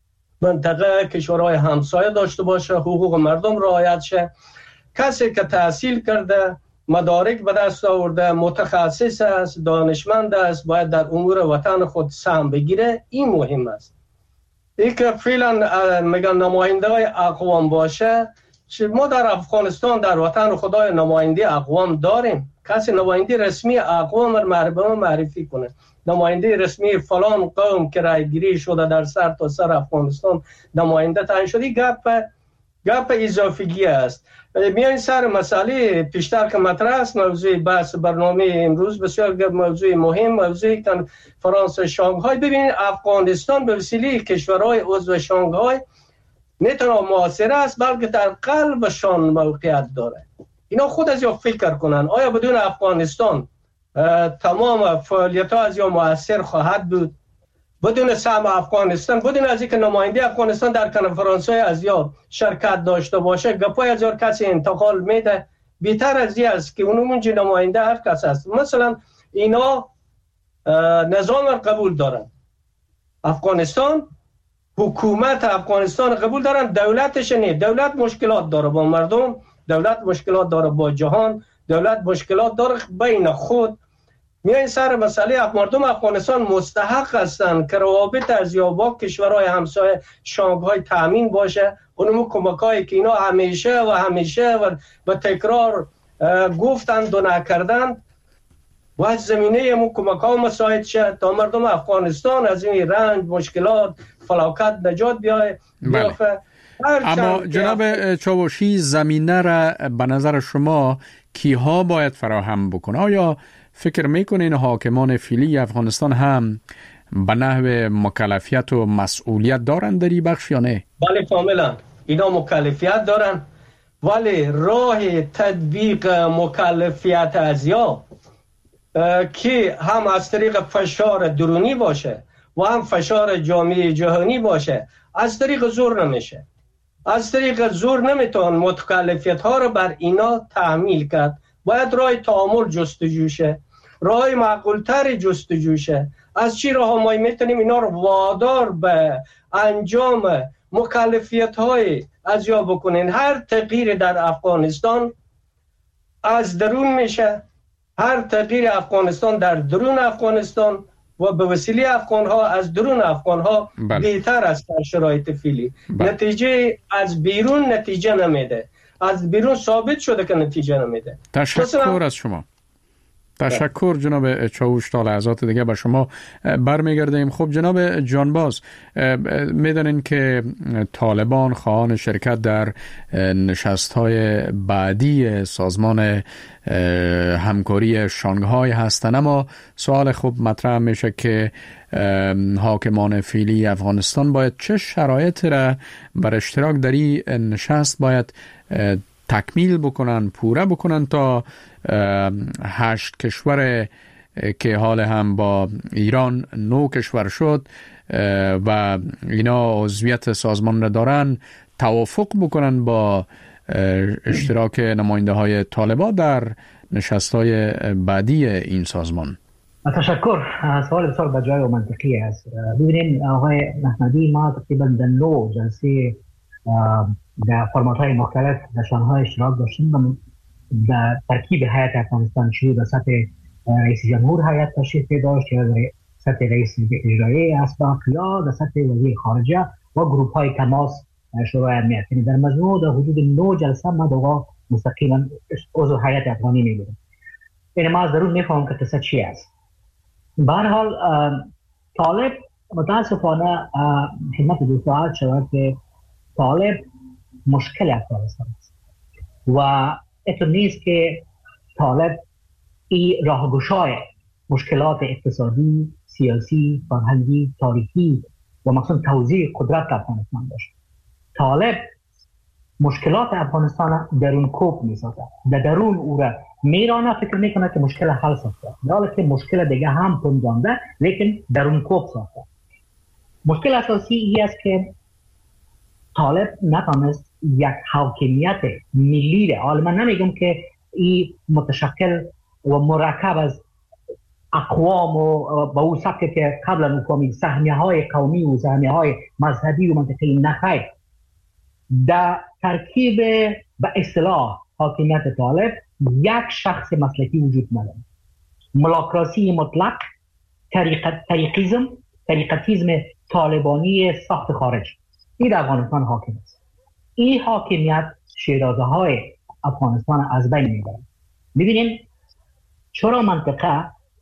منطقه، کشورهای همسایه داشته باشه، حقوق مردم رعایت شه. کسی که تحصیل کرده، مدارک به دست آورده، متخصص است، دانشمند است، باید در امور وطن خود سهم بگیره. این مهم است. این که فعلا میگن نماینده های اقوام باشه، ما در افغانستان در وطن خدای نماینده اقوام داریم. کسی نماینده رسمی اقوام رو معرفی کنه، نماینده رسمی فلان قوم که رای گیری شده در سر تا سر افغانستان نماینده تعیین شده، گپ گپ اضافگی است. میان سر مسئله پیشتر که مطرح است، موضوع بحث برنامه امروز بسیار موضوع مهم، موضوع کنفرانس شانگهای. ببینید افغانستان به وسیله کشورهای عضو شانگهای نه تنها معاصر است بلکه در قلبشان موقعیت داره. اینا خود از یا فکر کنن آیا بدون افغانستان تمام فعالیت ها از یا مؤثر خواهد بود؟ بدون سهم افغانستان، بدون از اینکه نماینده افغانستان در کنفرانس های از یا شرکت داشته باشه، گپای از یا کسی انتقال میده، بهتر از این است که اونمون نماینده هر کس است. مثلا اینا نظام را قبول دارن، افغانستان حکومت افغانستان قبول دارن، دولتش نه. دولت مشکلات داره با مردم، دولت مشکلات داره با جهان، دولت مشکلات داره بین خود. میای سر مسئله مردم افغانستان مستحق هستند که روابط از یا با کشورهای همسایه شانگهای تامین باشه. اونمو کمکایی که اینا همیشه و همیشه و به تکرار گفتند و نکردند باید زمینه مو کمک‌ها مساعد شد تا مردم افغانستان از این رنج، مشکلات، فلاکت نجات بیایه. بله. اما جناب چاوشی زمینه را به نظر شما کیها باید فراهم بکنه؟ آیا فکر میکنین حاکمان فعلی افغانستان هم به نحو مکلفیت و مسئولیت دارن در این بخش یا نه؟ بله کاملا اینا مکلفیت دارن، ولی راه تطبیق مکلفیت از یا که هم از طریق فشار درونی باشه و هم فشار جامعه جهانی باشه از طریق زور نمیشه. از طریق زور نمیتون مکلفیت ها رو بر اینا تحمیل کرد. باید راه تعامل جستجو شه، راه معقول تر جستجو شه. از چی راه ما میتونیم اینا رو وادار به انجام مکلفیت های از یا بکنین؟ هر تغییر در افغانستان از درون میشه، هر تغییر افغانستان در درون افغانستان و به وسیله افغان ها از درون افغان ها بهتر است در شرایط فعلی. نتیجه از بیرون نتیجه نمیده، از بیرون ثابت شده که نتیجه نمیده. تشکر از شما. تشکر جناب چاوش. تا لحظات دیگه به شما برمیگردیم. خب جناب جانباز، میدانین که طالبان خواهان شرکت در نشست‌های بعدی سازمان همکاری شانگهای هستند، اما سوال خوب مطرح میشه که حاکمان فعلی افغانستان باید چه شرایط را بر اشتراک در این نشست باید تکمیل بکنن، پوره بکنن تا هشت کشور که حال هم با ایران نو کشور شد و اینا عضویت سازمان را دارن توافق بکنن با اشتراک نماینده های طالبان در نشست های بعدی این سازمان. تشکر. سوال بسیار بجای و منطقی است. ببینید آقای احمدی، ما تقریبا در نو جلسه در فرمات های مختلف در شانهای اشتراک داشتیم. در ترکیب هیئت افغانستان شروع در سطح رئیس جمهور هیئت تشریف داشت، یا در سطح رئیس اجرایی اسبق، یا در سطح وزیر خارجه و گروپ های تماس شورای امنیت. یعنی در مجموع در حدود نو جلسه ما دوغا مستقیما عضو هیئت افغانی میبودیم. یعنی ما از درون میفهمم که قصه چی است. به هر حال طالب متاسفانه خدمت دوستان شود که طالب مشکل افغانستان است و اتون نیست که طالب ای راهگشای مشکلات اقتصادی، سیاسی، فرهنگی، تاریخی و مخصوصا توزیع قدرت افغانستان داشت. طالب مشکلات افغانستان درون کوب می سازد، در درون او را میرانه، فکر میکنه که مشکل حل ساخته، حالا که مشکل دیگه هم پنجانده لیکن درون کوب ساخته. مشکل اساسی ای است که طالب نتانست یک حاکمیت ملی را، حالا من نمیگم که این متشکل و مرکب از اقوام و با او سبک که قبلا نفهمید سهمیه های قومی و سهمیه های مذهبی و منطقی، نخیر. در ترکیب به اصطلاح حاکمیت طالب یک شخص مسلکی وجود نداره. ملاکراسی مطلق، طریقت طریقیزم، طریقتیزم طالبانی ساخت خارج، این در افغانستان حاکم است. این حاکمیت شیرازه های افغانستان از بین میبرد. ببینید چرا منطقه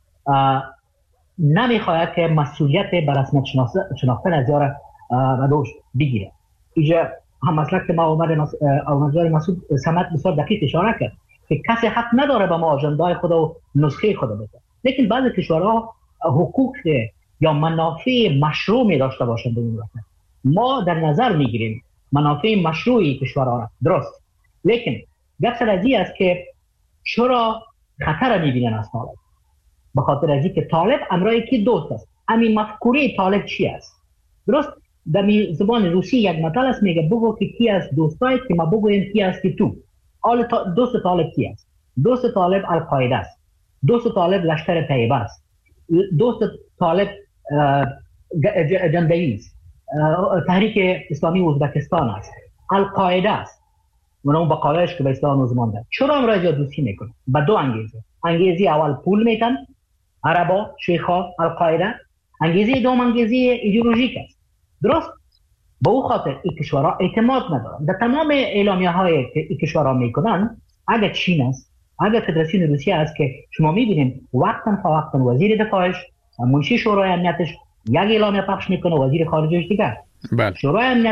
نمیخواهد که مسئولیت بر رسمیت شناختن از یار ردوش بگیره. اینجا هم مسئله که ما آمدجای مسعود سمت بسیار دقیق اشاره کرد که کسی حق نداره به ما آجندای خود و نسخه خود بده، لیکن بعضی کشورها حقوق یا منافع مشروع می داشته باشند. ما در نظر میگیریم منافع مشروعی کشورها را، درست، لیکن گپ سر از این است که چرا خطر میبینن از طالب؟ به خاطر از که طالب امرای کی دوست است. همین مفکوره طالب چی است؟ درست، در زبان روسی یک مثل است، میگه بگو که کی است دوستایت که ما بگویم کی است که تو. حال دوست طالب کی است؟ دوست طالب القاعده است، دوست طالب لشکر طیبه است، دوست طالب جنبه‌ای است، تحریک اسلامی ازبکستان است، القاعده است و اون بقایاش که به اسلام نظمانده. چرا امراض دوستی میکنه؟ به دو انگیزه. انگیزه اول پول میتن عربا، شیخا، القاعده. انگیزه دوم انگیزه ایدئولوژیک است، درست. به او خاطر این کشورها اعتماد ندارن. در تمام اعلامیه هایی که این کشورها میکنن، اگر چین است، اگر فدراسیون روسیه است که شما میبینید وقتا فوقتا وزیر دفاعش، منشی شورای امنیتش یک اعلامیه پخش میکنه، وزیر خارجهش دیگر. بله. شورای امنیت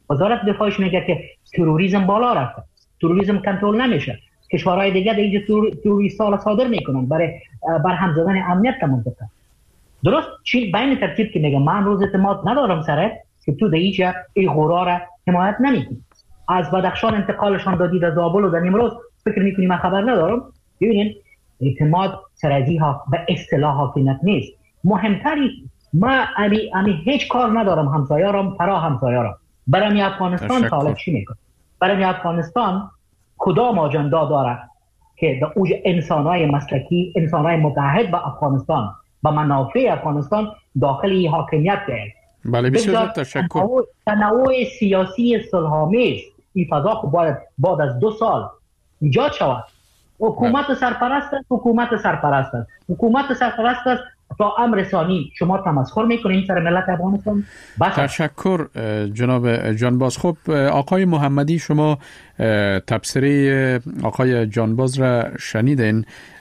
وزارت دفاعش میگه که تروریسم بالا رفته، تروریسم کنترل نمیشه، کشورهای دیگه در اینجا تروریست‌ها صادر میکنن برای بر هم زدن امنیت در منطقه. درست چی بین ترتیب که میگه من روز اعتماد ندارم سره که تو در اینجا این غورا را حمایت نمیکنی. از بدخشان انتقالشان دادید از زابل و در نیمروز فکر میکنی من خبر ندارم؟ ببینید اعتماد سرازی ها به اصطلاح حاکمیت نیست. مهمتری ما امی امی هیچ کار ندارم همسایه‌ام فرا همسایه‌ام. برای افغانستان طالب چی میکنه؟ برای افغانستان کدام آجندا داره که در اوج انسان‌های مسلکی، انسان‌های متحد با افغانستان با منافع افغانستان داخل این حاکمیت ده. بله بسیار تشکر. تنوع سیاسی صلح‌آمیز این فضا خب باید بعد از دو سال ایجاد شود. حکومت سرپرست است، حکومت سرپرست است، حکومت سرپرست است تا امر ثانی شما تمسخر میکنین سر ملت افغانستان. تشکر جناب جانباز. خب آقای محمدی شما تبصره آقای جانباز را شنیدین.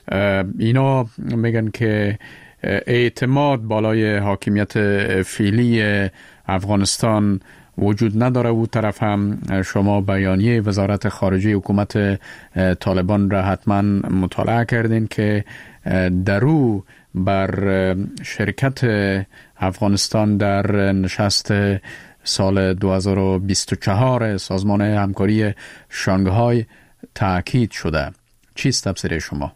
اینا میگن که اعتماد بالای حاکمیت فعلی افغانستان وجود نداره. او طرف هم شما بیانیه وزارت خارجه حکومت طالبان را حتما مطالعه کردین که در او بر شرکت افغانستان در نشست سال دو هزار و بیست و چهار سازمان همکاری شانگهای تاکید شده. چیست تفسیر شما؟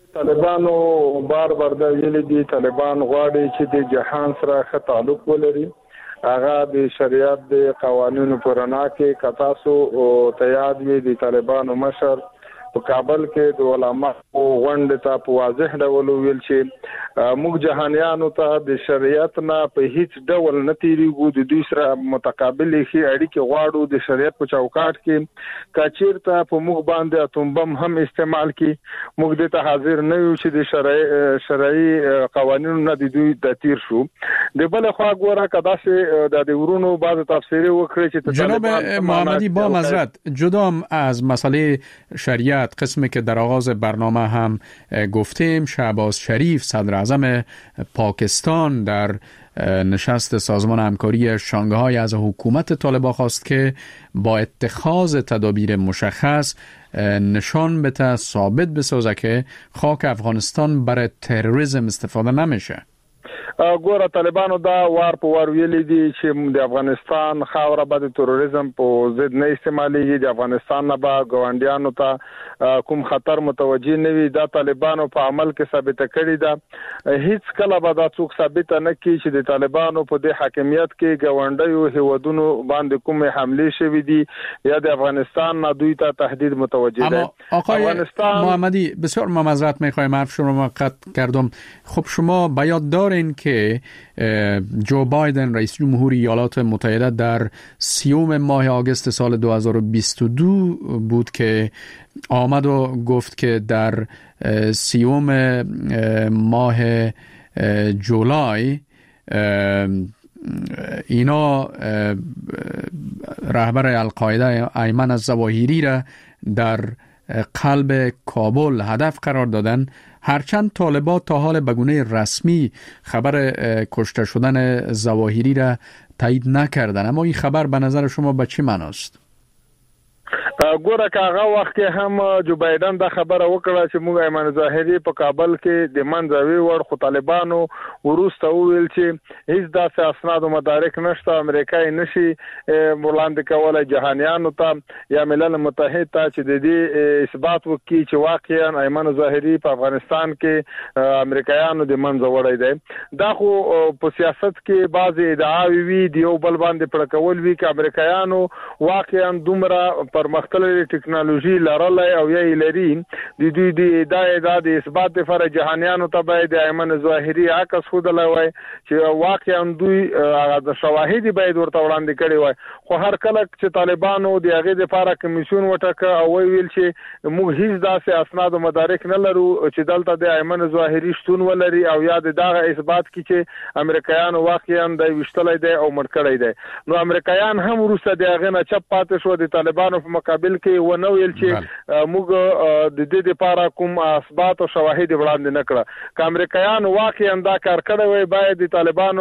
طالبانو بار بار دا ویلي دي طالبان غواړي چې د جهان سره ښه تعلق ولري. هغه د شریعت د قوانینو په رڼا کې کتاسو ته یاد وي د طالبانو مشر په کابل کې د علماء غونډه ته په واضح ډول ویل چې موږ جهانیانو ته د شریعت نه په هیڅ ډول نه تیریږو، د دوی سره متقابل ښې اړیکې غواړو. د شریعت په چوکاټ کې کچیر ته په موږ باندې اتوم بم هم استعمال کی موږ د ته حاضر نه یو چې د شرعي شرعي قوانینو نه د دوی د تیر شو. د بل خوا ګوره کدا چې د ورونو بعض تفسیری وکړي چې جناب محمدی با معذرت جدا از مسئله شریعت قسمی که در آغاز برنامه هم گفتیم، شهباز شریف صدر اعظم پاکستان در نشست سازمان همکاری شانگهای از حکومت طالبان خواست که با اتخاذ تدابیر مشخص نشان بده، ثابت بسازه که خاک افغانستان برای تروریسم استفاده نمیشه. ګوره طالبانو دا وار په وار ویلي دي چې د افغانستان خاوره به د تروریزم په ضد نه استعمالېږي، د افغانستان نه به ګاونډیانو ته کوم خطر متوجه نه وي. دا طالبانو په عمل کې ثابته کړې ده. هیڅ کله به دا څوک ثابته نه کړي چې د طالبانو په دې حاکمیت کې ګاونډیو هیوادونو باندې کومې حملې شوي دي یا د افغانستان نه دوی ته تهدید متوجه ده. آقای محمدی بسیار معذرت میخوایم حرف شما قطع کردم. خب شما بیاد دارین که جو بایدن رئیس جمهور ایالات متحده در سیوم ماه آگوست سال دو هزار و بیست و دو بود که آمد و گفت که در سیوم ماه جولای اینا رهبر القاعده ایمن الظواهری را در قلب کابل هدف قرار دادن، هرچند طالبان تا حال به گونه رسمی خبر کشته شدن ظواهری را تایید نکردن، اما این خبر به نظر شما به چه معناست؟ ګوره که هغه وخت کې هم جو بایدن دا خبره وکړه چې موږ ایمن ظاهري په کابل کې د منځوي ور خو طالبانو وروسته ویل چې هیڅ داسې اسناد او مدارک نشته، امریکا یې نشي وړاندې کولای جهانیانو ته یا ملل متحد ته چې د دې اثبات وکړي چې واقعا ایمن ظاهري په افغانستان کې امریکایانو د منځ وړی دی. دا خو په سیاست کې بعضې ادعاوې وي د یو بل باندې پړکول وي چې امریکایانو واقعا دومره پرمختللې ټکنالوژي لرلای او یې لري د دوی د دا د اثبات لپاره جهانیانو ته باید د ایمن ظاهري عکس ښودلی وای چې واقعا دوی د شواهد باید ورته وړاندې کړي وای. خو هر کله چې طالبانو د هغې دپاره کمیسیون وټاکه او ویل چې موږ هیڅ داسې اسناد او مدارک نه لرو چې دلته د ایمن ظاهري شتون ولري او یا د دغه اثبات کړي چې امریکایانو واقعا د ویشتلی دی او مړ کړی دی، نو امریکایان هم وروسته د هغې نه چپ پاتې شو، د طالبانو په مقابل کې ونه ویل چې موږ د دې لپاره کوم اثبات او شواهد وړاندې نه کړه. که امریکایان واقعا دا کار کړی وای باید د طالبانو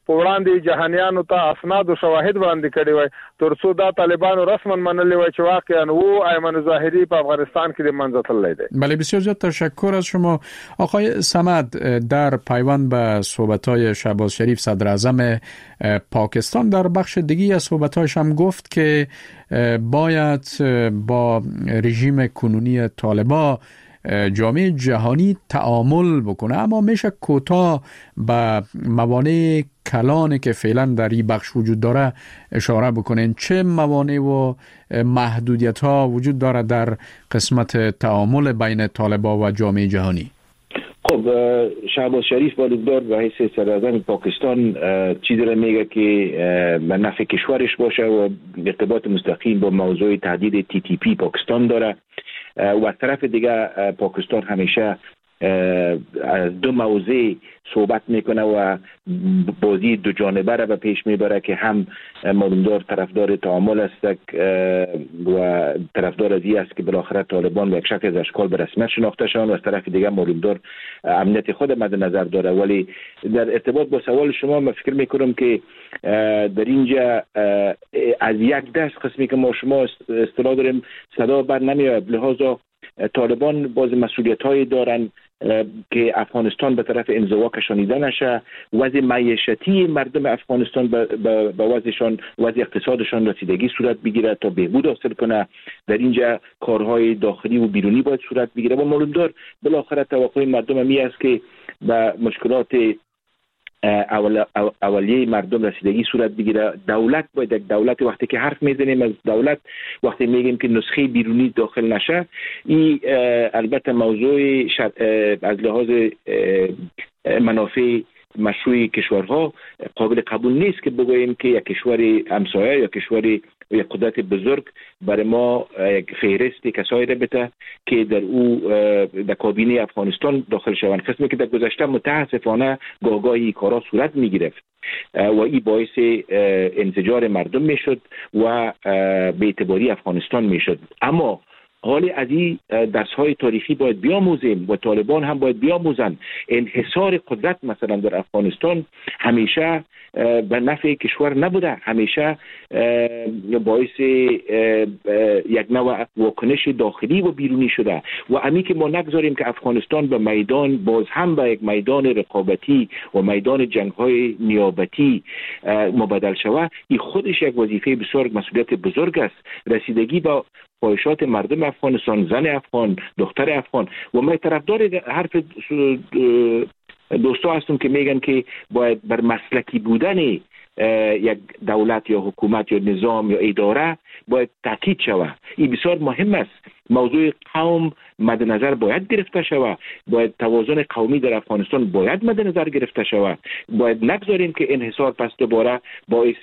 په وړاندې جهانیانو ته اسناد او شواهد وړاندې کړي وای ترڅو دا طالبانو رسما منلي وای چې واقعا وو ایمن ظاهری په افغانستان کې د منځ تللی دی. بله بسیار زیاد تشکر از شما آقای صمد. در پیوند به صحبت‌های شهباز شریف صدر اعظم پاکستان در بخش دیگی از صحبت‌هایش هم گفت که باید با رژیم کنونی طالبان جامعه جهانی تعامل بکنه، اما میشه کوتاه به موانع کلانی که فعلا در این بخش وجود داره اشاره بکنین. چه موانع و محدودیت ها وجود داره در قسمت تعامل بین طالبان و جامعه جهانی؟ خب شهباز شریف بالودار به حیث صدراعظم پاکستان چیزی را میگه که به نفع کشورش باشه و ارتباط مستقیم با موضوع تهدید تی تی پی پاکستان داره و از طرف دیگه پاکستان همیشه از دو موضوع صحبت میکنه و بازی دو جانبه را به پیش میبره که هم معلومدار طرفدار تعامل است و طرفدار از این است که بالاخره طالبان به یک شکل از اشکال به رسمیت شناخته شوند و از طرف دیگه معلومدار امنیت خود مد نظر داره. ولی در ارتباط با سوال شما من فکر میکنم که در اینجا از یک دست قسمی که ما شما اصطلاح داریم صدا بر نمیاد، لحاظا طالبان باز مسئولیت هایی دارن که افغانستان به طرف انزوا کشانیده نشه، وضع معیشتی مردم افغانستان به وضعشان وضع اقتصادشان رسیدگی صورت بگیره تا بهبود حاصل کنه. در اینجا کارهای داخلی و بیرونی باید صورت بگیره و معلوم دار بالاخره توقع مردم می است که به مشکلات اول اولیه مردم رسیدگی صورت بگیره. دولت باید یک دولت، وقتی که حرف میزنیم از دولت، وقتی میگیم که نسخه بیرونی داخل نشه، این البته موضوع از لحاظ منافع مشروع کشورها قابل قبول نیست که بگوییم که یک کشور همسایه یا کشور یک قدرت بزرگ برای ما یک فهرست کسایی را بده که در او در کابینه افغانستان داخل شوند. قسمی که در گذشته متاسفانه گاهگاهی کارا صورت می گرفت و این باعث انزجار مردم می شد و به اعتباری افغانستان می شد. اما حالی از این درس های تاریخی باید بیاموزیم و طالبان هم باید بیاموزن. انحصار قدرت مثلا در افغانستان همیشه به نفع کشور نبوده، همیشه باعث یک نوع واکنش داخلی و بیرونی شده و امی که ما نگذاریم که افغانستان به میدان باز هم به یک میدان رقابتی و میدان جنگ های نیابتی مبدل شود، این خودش یک وظیفه بسیار مسئولیت بزرگ است. رسیدگی با خواهشات مردم افغانستان، زن افغان، دختر افغان. و من طرفدار حرف دوستا هستم که میگن که باید بر مسلکی بودن یک دولت یا حکومت یا نظام یا اداره باید تاکید شود. این بسیار مهم است. موضوع قوم مد نظر باید گرفته شود، باید توازن قومی در افغانستان باید مد نظر گرفته شود. باید نگذاریم که انحصار پس دوباره باعث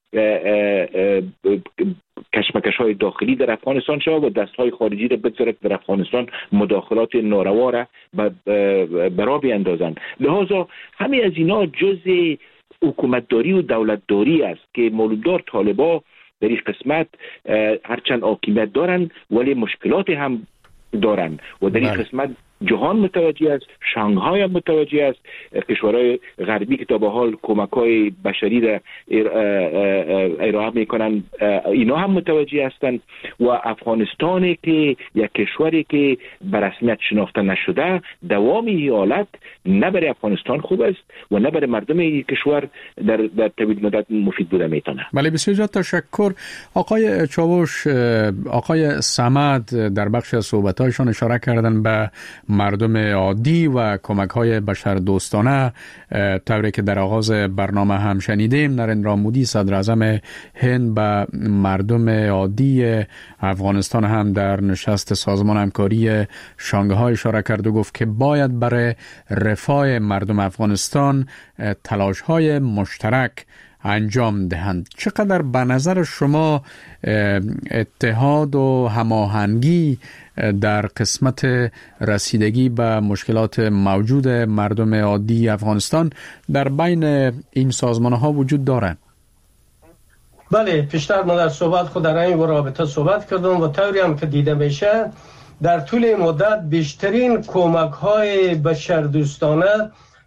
کشمکش های داخلی در افغانستان شود و دست های خارجی را بگذارد در افغانستان مداخلات ناروا را برا بیندازند. لحاظا همه از اینا جزء حکومتداری و دولتداری است که مولودار طالبا در این قسمت هرچند حاکمیت دارند ولی مشکلات هم دارند و در این قسمت جهان متوجه است، شانگهای هم متوجه است، کشورهای غربی که تا به حال کمک‌های بشری را ارائه می‌کنند اینا هم متوجه هستند و افغانستانی که یک کشوری که به رسمیت شناخته نشده، دوام این حالت نه برای افغانستان خوب است و نه برای مردم این کشور در در طویل مدت مفید بوده میتونه. بله بسیار تشکر. آقای چاوش، آقای صمد در بخش از صحبت‌هایشان اشاره کردن به مردم عادی و کمک‌های بشردوستانه، طوری که در آغاز برنامه هم شنیدیم نریندرا مودی صدر اعظم هند به مردم عادی افغانستان هم در نشست سازمان همکاری شانگهای اشاره کرد و گفت که باید برای رفاه مردم افغانستان تلاش‌های مشترک انجام دهند. چقدر به نظر شما اتحاد و هماهنگی در قسمت رسیدگی به مشکلات موجود مردم عادی افغانستان در بین این سازمان‌ها وجود دارد؟ بله، پیشتر ما در صحبت خود در این رابطه صحبت کردم و طوری هم که دیده میشه در طول مدت بیشترین کمک‌های بشردوستانه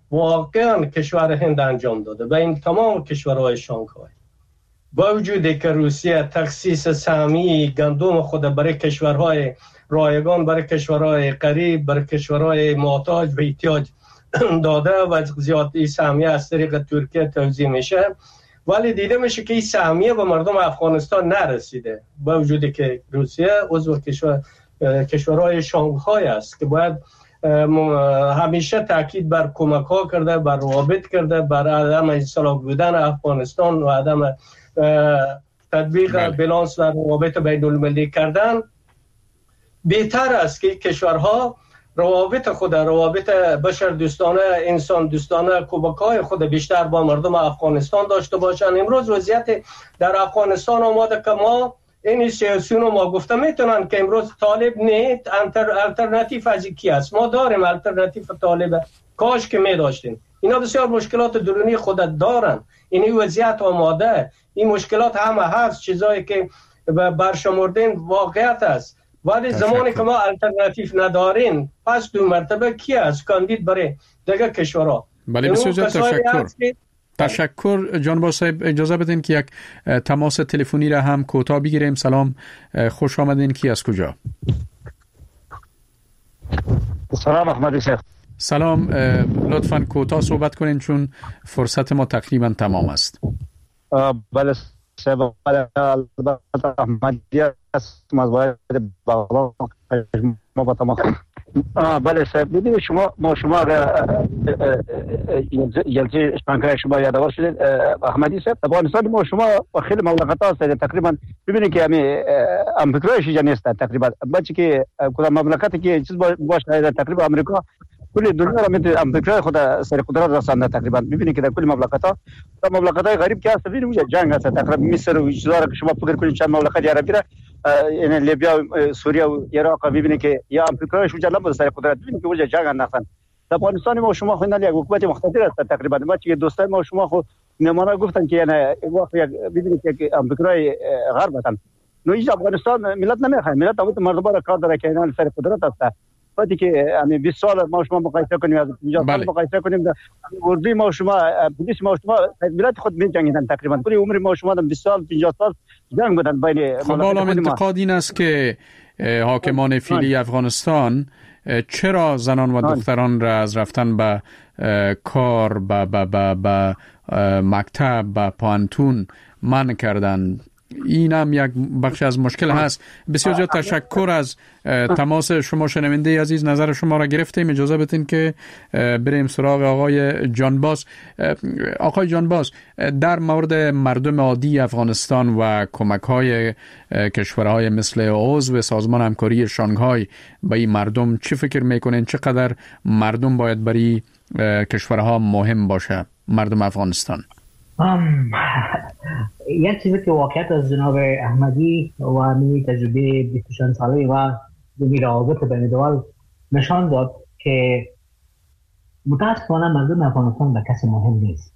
واقعا کشور هند انجام داده و این تمام کشورهای شانگهای. با وجودی که روسیه تخصیص سهمی گندم خود برای کشورهای رایگان، برای کشورهای قریب، برای کشورهای محتاج و احتیاج داده و زیادی سهمیه از طریق ترکیه توزیع میشه، ولی دیده میشه که این سهمیه به مردم افغانستان نرسیده. با وجودی که روسیه عضو کشور کشورهای شانگهای است که باید همیشه تاکید بر کمک ها کرده، بر روابط کرده، بر عدم اصلاح بودن افغانستان و عدم تطبیق بالانس و روابط بین المللی کردن. بهتر است که کشورها روابط خود، روابط بشر دوستانه، انسان دوستانه، کمک های خود بیشتر با مردم افغانستان داشته باشند. امروز وضعیت در افغانستان آماده که ما این سیاسیون رو ما گفته میتونن که امروز طالب نه الٹرناتیو از کی است. ما داریم الٹرناتیو طالب، کاش که می داشتیم. اینا بسیار مشکلات درونی خودت دارن. این وضعیت آماده، این مشکلات همه هست، چیزایی که برشمردین واقعیت است. ولی زمانی که ما الٹرناتیو نداریم، پس دو مرتبه کی است کاندید برای دیگه کشورها. بله بسیار تشکر. تشکر جانباز صاحب. اجازه بدین که یک تماس تلفنی را هم کوتاه بگیریم. سلام، خوش آمدین. کی از کجا؟ سلام احمدی شیخ. سلام، لطفاً کوتاه صحبت کنین چون فرصت ما تقریبا تمام است. بله صاحب، البته احمدی است، مزبایت بغداد ما با تمام. بله صاحب، ببینید شما ما شما جلسه شنغهای شما یادآور شدید احمدی صاحب. افغانستان ما شما خیلی مملکت هست تقریبا ببینید که همین امریکایش نیست تقریبا، بچه که کدام مملکتی که چیز باشه تقریبا امریکا کل دنیا را میتونه امریکا خود سر قدرت رسانده تقریبا. ببینید که در کل مملکت ها تا مملکت های غریب که هست ببینید جنگ هست تقریبا. مصر و چیزا را که شما فکر کنید چند مملکت عربی را یعنی لیبیا و سوریه و عراق ببینید که یا امریکایش وجود نبود سر قدرت، ببینید که وجود جنگ انداختن. در افغانستان ما شما خو نه یک حکومت مقتدر است تقریبا. ما چه دوستای ما شما خو نمونه گفتن که یعنی وقت یک ببینید که امریکای غرب هستن. نو این افغانستان ملت نمیخواد، ملت اون مردم را کار داره که اینا سر قدرت است. وقتی که یعنی بیست سال ما شما مقایسه کنیم از پنجاه سال مقایسه کنیم، اردوی ما شما پلیس ما شما ملت خود می جنگیدن تقریبا. کلی عمر ما شما بیست سال پنجاه سال جنگ بودن بین. خب حالا انتقاد این است که حاکمان فعلی افغانستان چرا زنان و دختران را از رفتن به کار، به به به به مکتب، به پانتون منع کردن. این هم یک بخش از مشکل هست. بسیار زیاد تشکر از تماس شما شنونده عزیز. نظر شما را گرفتیم. اجازه بدین که بریم سراغ آقای جانباز. آقای جانباز، در مورد مردم عادی افغانستان و کمک های کشورهای مثل عضو سازمان همکاری شانگهای به این مردم چی فکر میکنین؟ چقدر مردم باید برای کشورها مهم باشه مردم افغانستان؟ ام یک چیزی که واقعیت از جناب احمدی و می تجربه بیست و شش ساله و می روابط بین دول نشان داد که متاسفانه مردم افغانستان به کسی مهم نیست.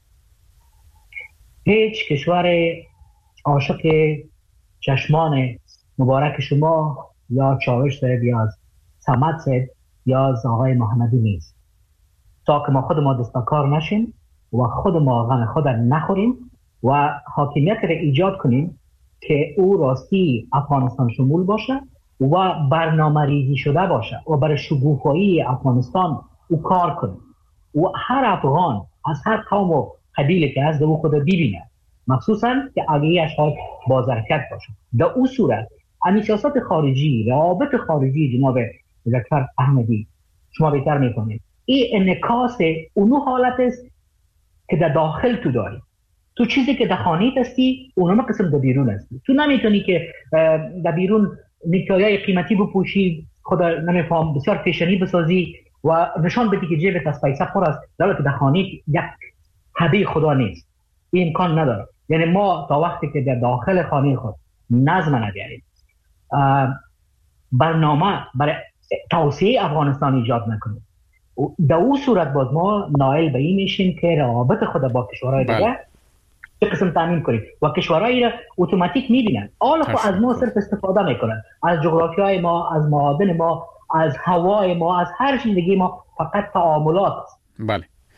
هیچ کشور عاشق چشمان مبارک شما یا چاوش صاحب یا صمد صاحب یا آقای محمدی نیست. تا که ما خود ما دستکار نشیم و خود ما غم خود نخوریم و حاکمیت را ایجاد کنیم که او راستی افغانستان شمول باشه و برنامه ریزی شده باشه و برای شکوفایی افغانستان او کار کنه و هر افغان از هر قوم و قبیله که از دو خود ببینه، مخصوصا که آگهیش ها بازرکت باشه. در او صورت امی سیاست خارجی، روابط خارجی جناب دکتر احمدی شما بهتر میکنید، این انعکاس اونو حالت است که در داخل تو داری. تو چیزی که در خانیت هستی اونم قسم در بیرون هستی. تو نمیتونی که در بیرون نیکایای قیمتی بپوشی، خود نمیفهم بسیار فیشنی بسازی و نشان بدی که جیبت از پیسه پر است، در که در خانیت یک هدیه خدا نیست. این امکان نداره. یعنی ما تا وقتی که در داخل خانه خود نظم نگیریم، برنامه برای توسعه افغانستان ایجاد نکنیم، در اون صورت باز ما نائل به این میشیم که روابط خود با کشورهای دیگه چه قسم تامین کنیم و کشورهایی را اتوماتیک میبینن. حالا خب از ما صرف استفاده میکنن، از جغرافیای ما، از معادن ما، از هوای ما، از هر چیز دیگه ما، فقط تعاملات است. بله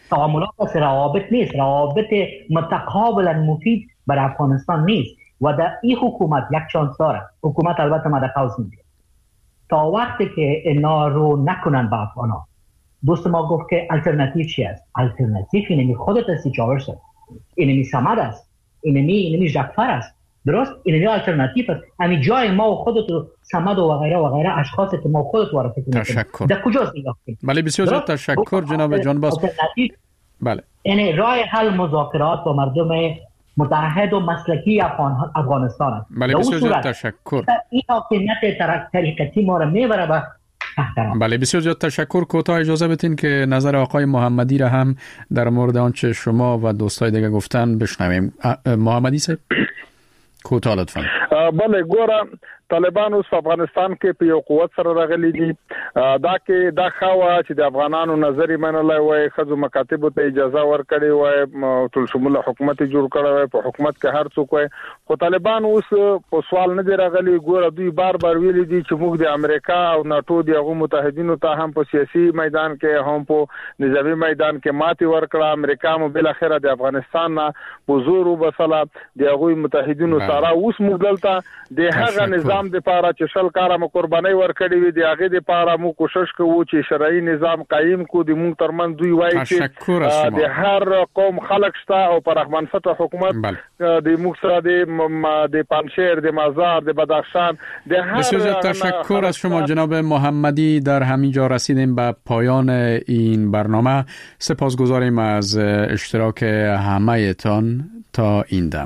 تعاملات است، روابط نیست، روابط متقابلا مفید برای افغانستان نیست و در این حکومت یک شانس داره. حکومت البته ما در قوس میگه تا وقتی که اینا رو نکنن با افغانا. دوست ما گفت که الटरनेटिव چی است؟ الटरनेटिव اینمی خودت هستی جاورس، اینمی سمد است، اینمی اینمی جعفر است، درست؟ اینمی الटरनेटिव است. همین جای ما و خودت و سمد و غیره و غیره اشخاصی که ما خودت وارد کنیم. تشکر. در کجاست این وقتی؟ بله بسیار زیاد تشکر جناب جانباس. بله. یعنی راه حل مذاکرات با مردم متحد و مسلکی افغان افغانستان است. بله بسیار زیاد تشکر. این حاکمیت طریقتی ما را میبره به تحترام. بله بسیار زیاد تشکر. کوتاه اجازه بدین که نظر آقای محمدی را هم در مورد آنچه شما و دوستای دیگه گفتن بشنویم. محمدی صاحب کوتاه لطفا. بله ګوره طالبان اوس په افغانستان کې په یو قوت سره راغلي دي. دا کې دا خوا چې د افغانانو نظر منلای وای، خزو مکاتب ته اجازه ورکړي وای، ټول شموله حکومت جوړ کړی وای، په حکومت کې هر څوک وای، خو طالبان اوس په سوال نه دی راغلي. ګوره دوی بار بار ویلي دي چې موږ د امریکا او ناتو دغه متحدینو ته هم په سیاسي میدان کې هم په نظامی میدان کې ماتي ورکړه. امریکا مو بل اخره د افغانستان نه بزور وبسله دغه متحدینو سره اوس موږ دلته د هغه نظام د پاره چې شل کاره مو قرباني ورکړي وي، د هغه د پاره مو کوشش کوو چې شرعي نظام قائم کو. د مونږ ترمن دوی وایي چې د هر قوم خلق شته او پر رحمان فتح حکومت د موږ سره د د پنشیر، د مزار، د بدخشان، د هر. بسیار تشکر از شما جناب محمدی. در همین جا رسیدیم به پایان این برنامه. سپاسگزاریم از اشتراک همه تان تا این دم.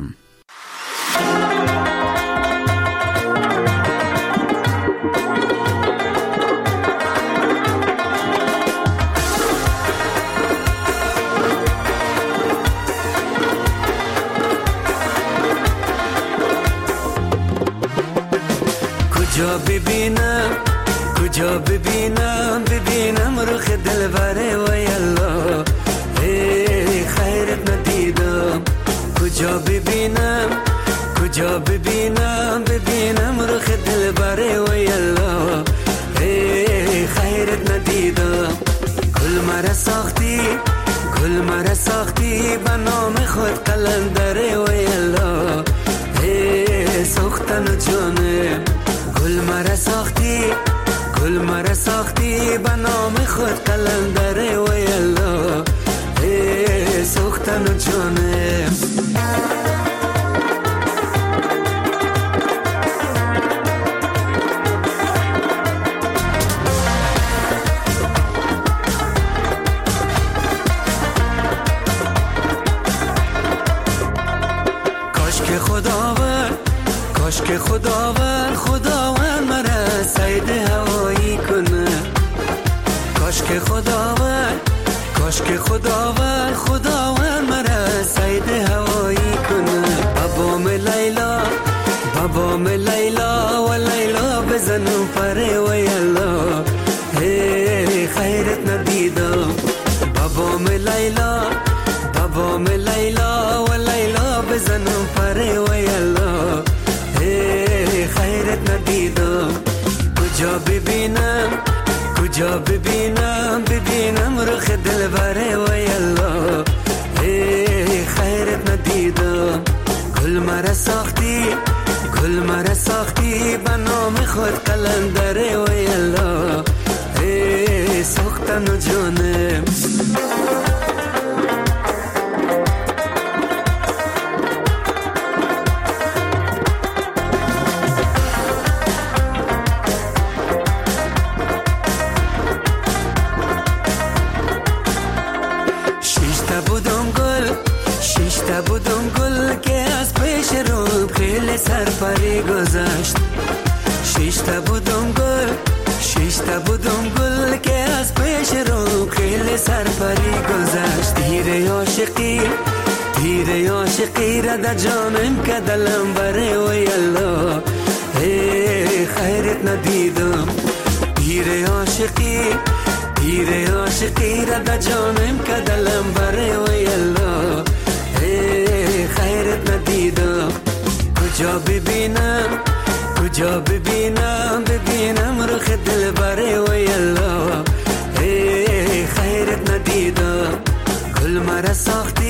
کجا ببینم کجا ببینم ببینم رخ دلبره و یلا ای خیرت ندیدم. کجا ببینم کجا ببینم ببینم رخ دلبره و یلا ای خیرت ندیدم. گل مرا ساختی گل مرا ساختی به نام خود قلندره و یلا ای ساختن جانم. گل مرا ساختی گل مرا ساختی به نام خود قلندره و یلا ای ساختن جانم. کاش که خداوند کاش که خداوند خداوند مرا سید هوایی کنه. کاش که خداوند کاش که خداوند خداوند مرا سید هوایی کنه. بابام لیلا بابام لیلا و لیلا بزنم پره و یلا ای خیرت ندیدم. بابام لیلا بابام لیلا و لیلا بزنم پره و یلا ای خیرت ندیدم. کجا ببینم کجا ببینم ببینم رخ دلبره و یلا ای خیرت ندیدم. گل مرا ساختی گل مرا ساختی به نام خود قلندره و یلا ای ساختن جانم. بودم گل که از پیش رو خیلی سرپری گذشت. شش تا بودم گل شش تا بودم گل که از پیش رو خیلی سرپری گذشت. تیر عاشقی تیر عاشقی را در جانم که دلم بره و یلا ای خیرت ندیدم. تیر عاشقی تیر عاشقی را در جانم که دلم بره و یلا ای خیرت ندیدم. کجا ببینم کجا ببینم ببینم رخ دلبره و یلا ای خیرت ندیدم. مرا ساختی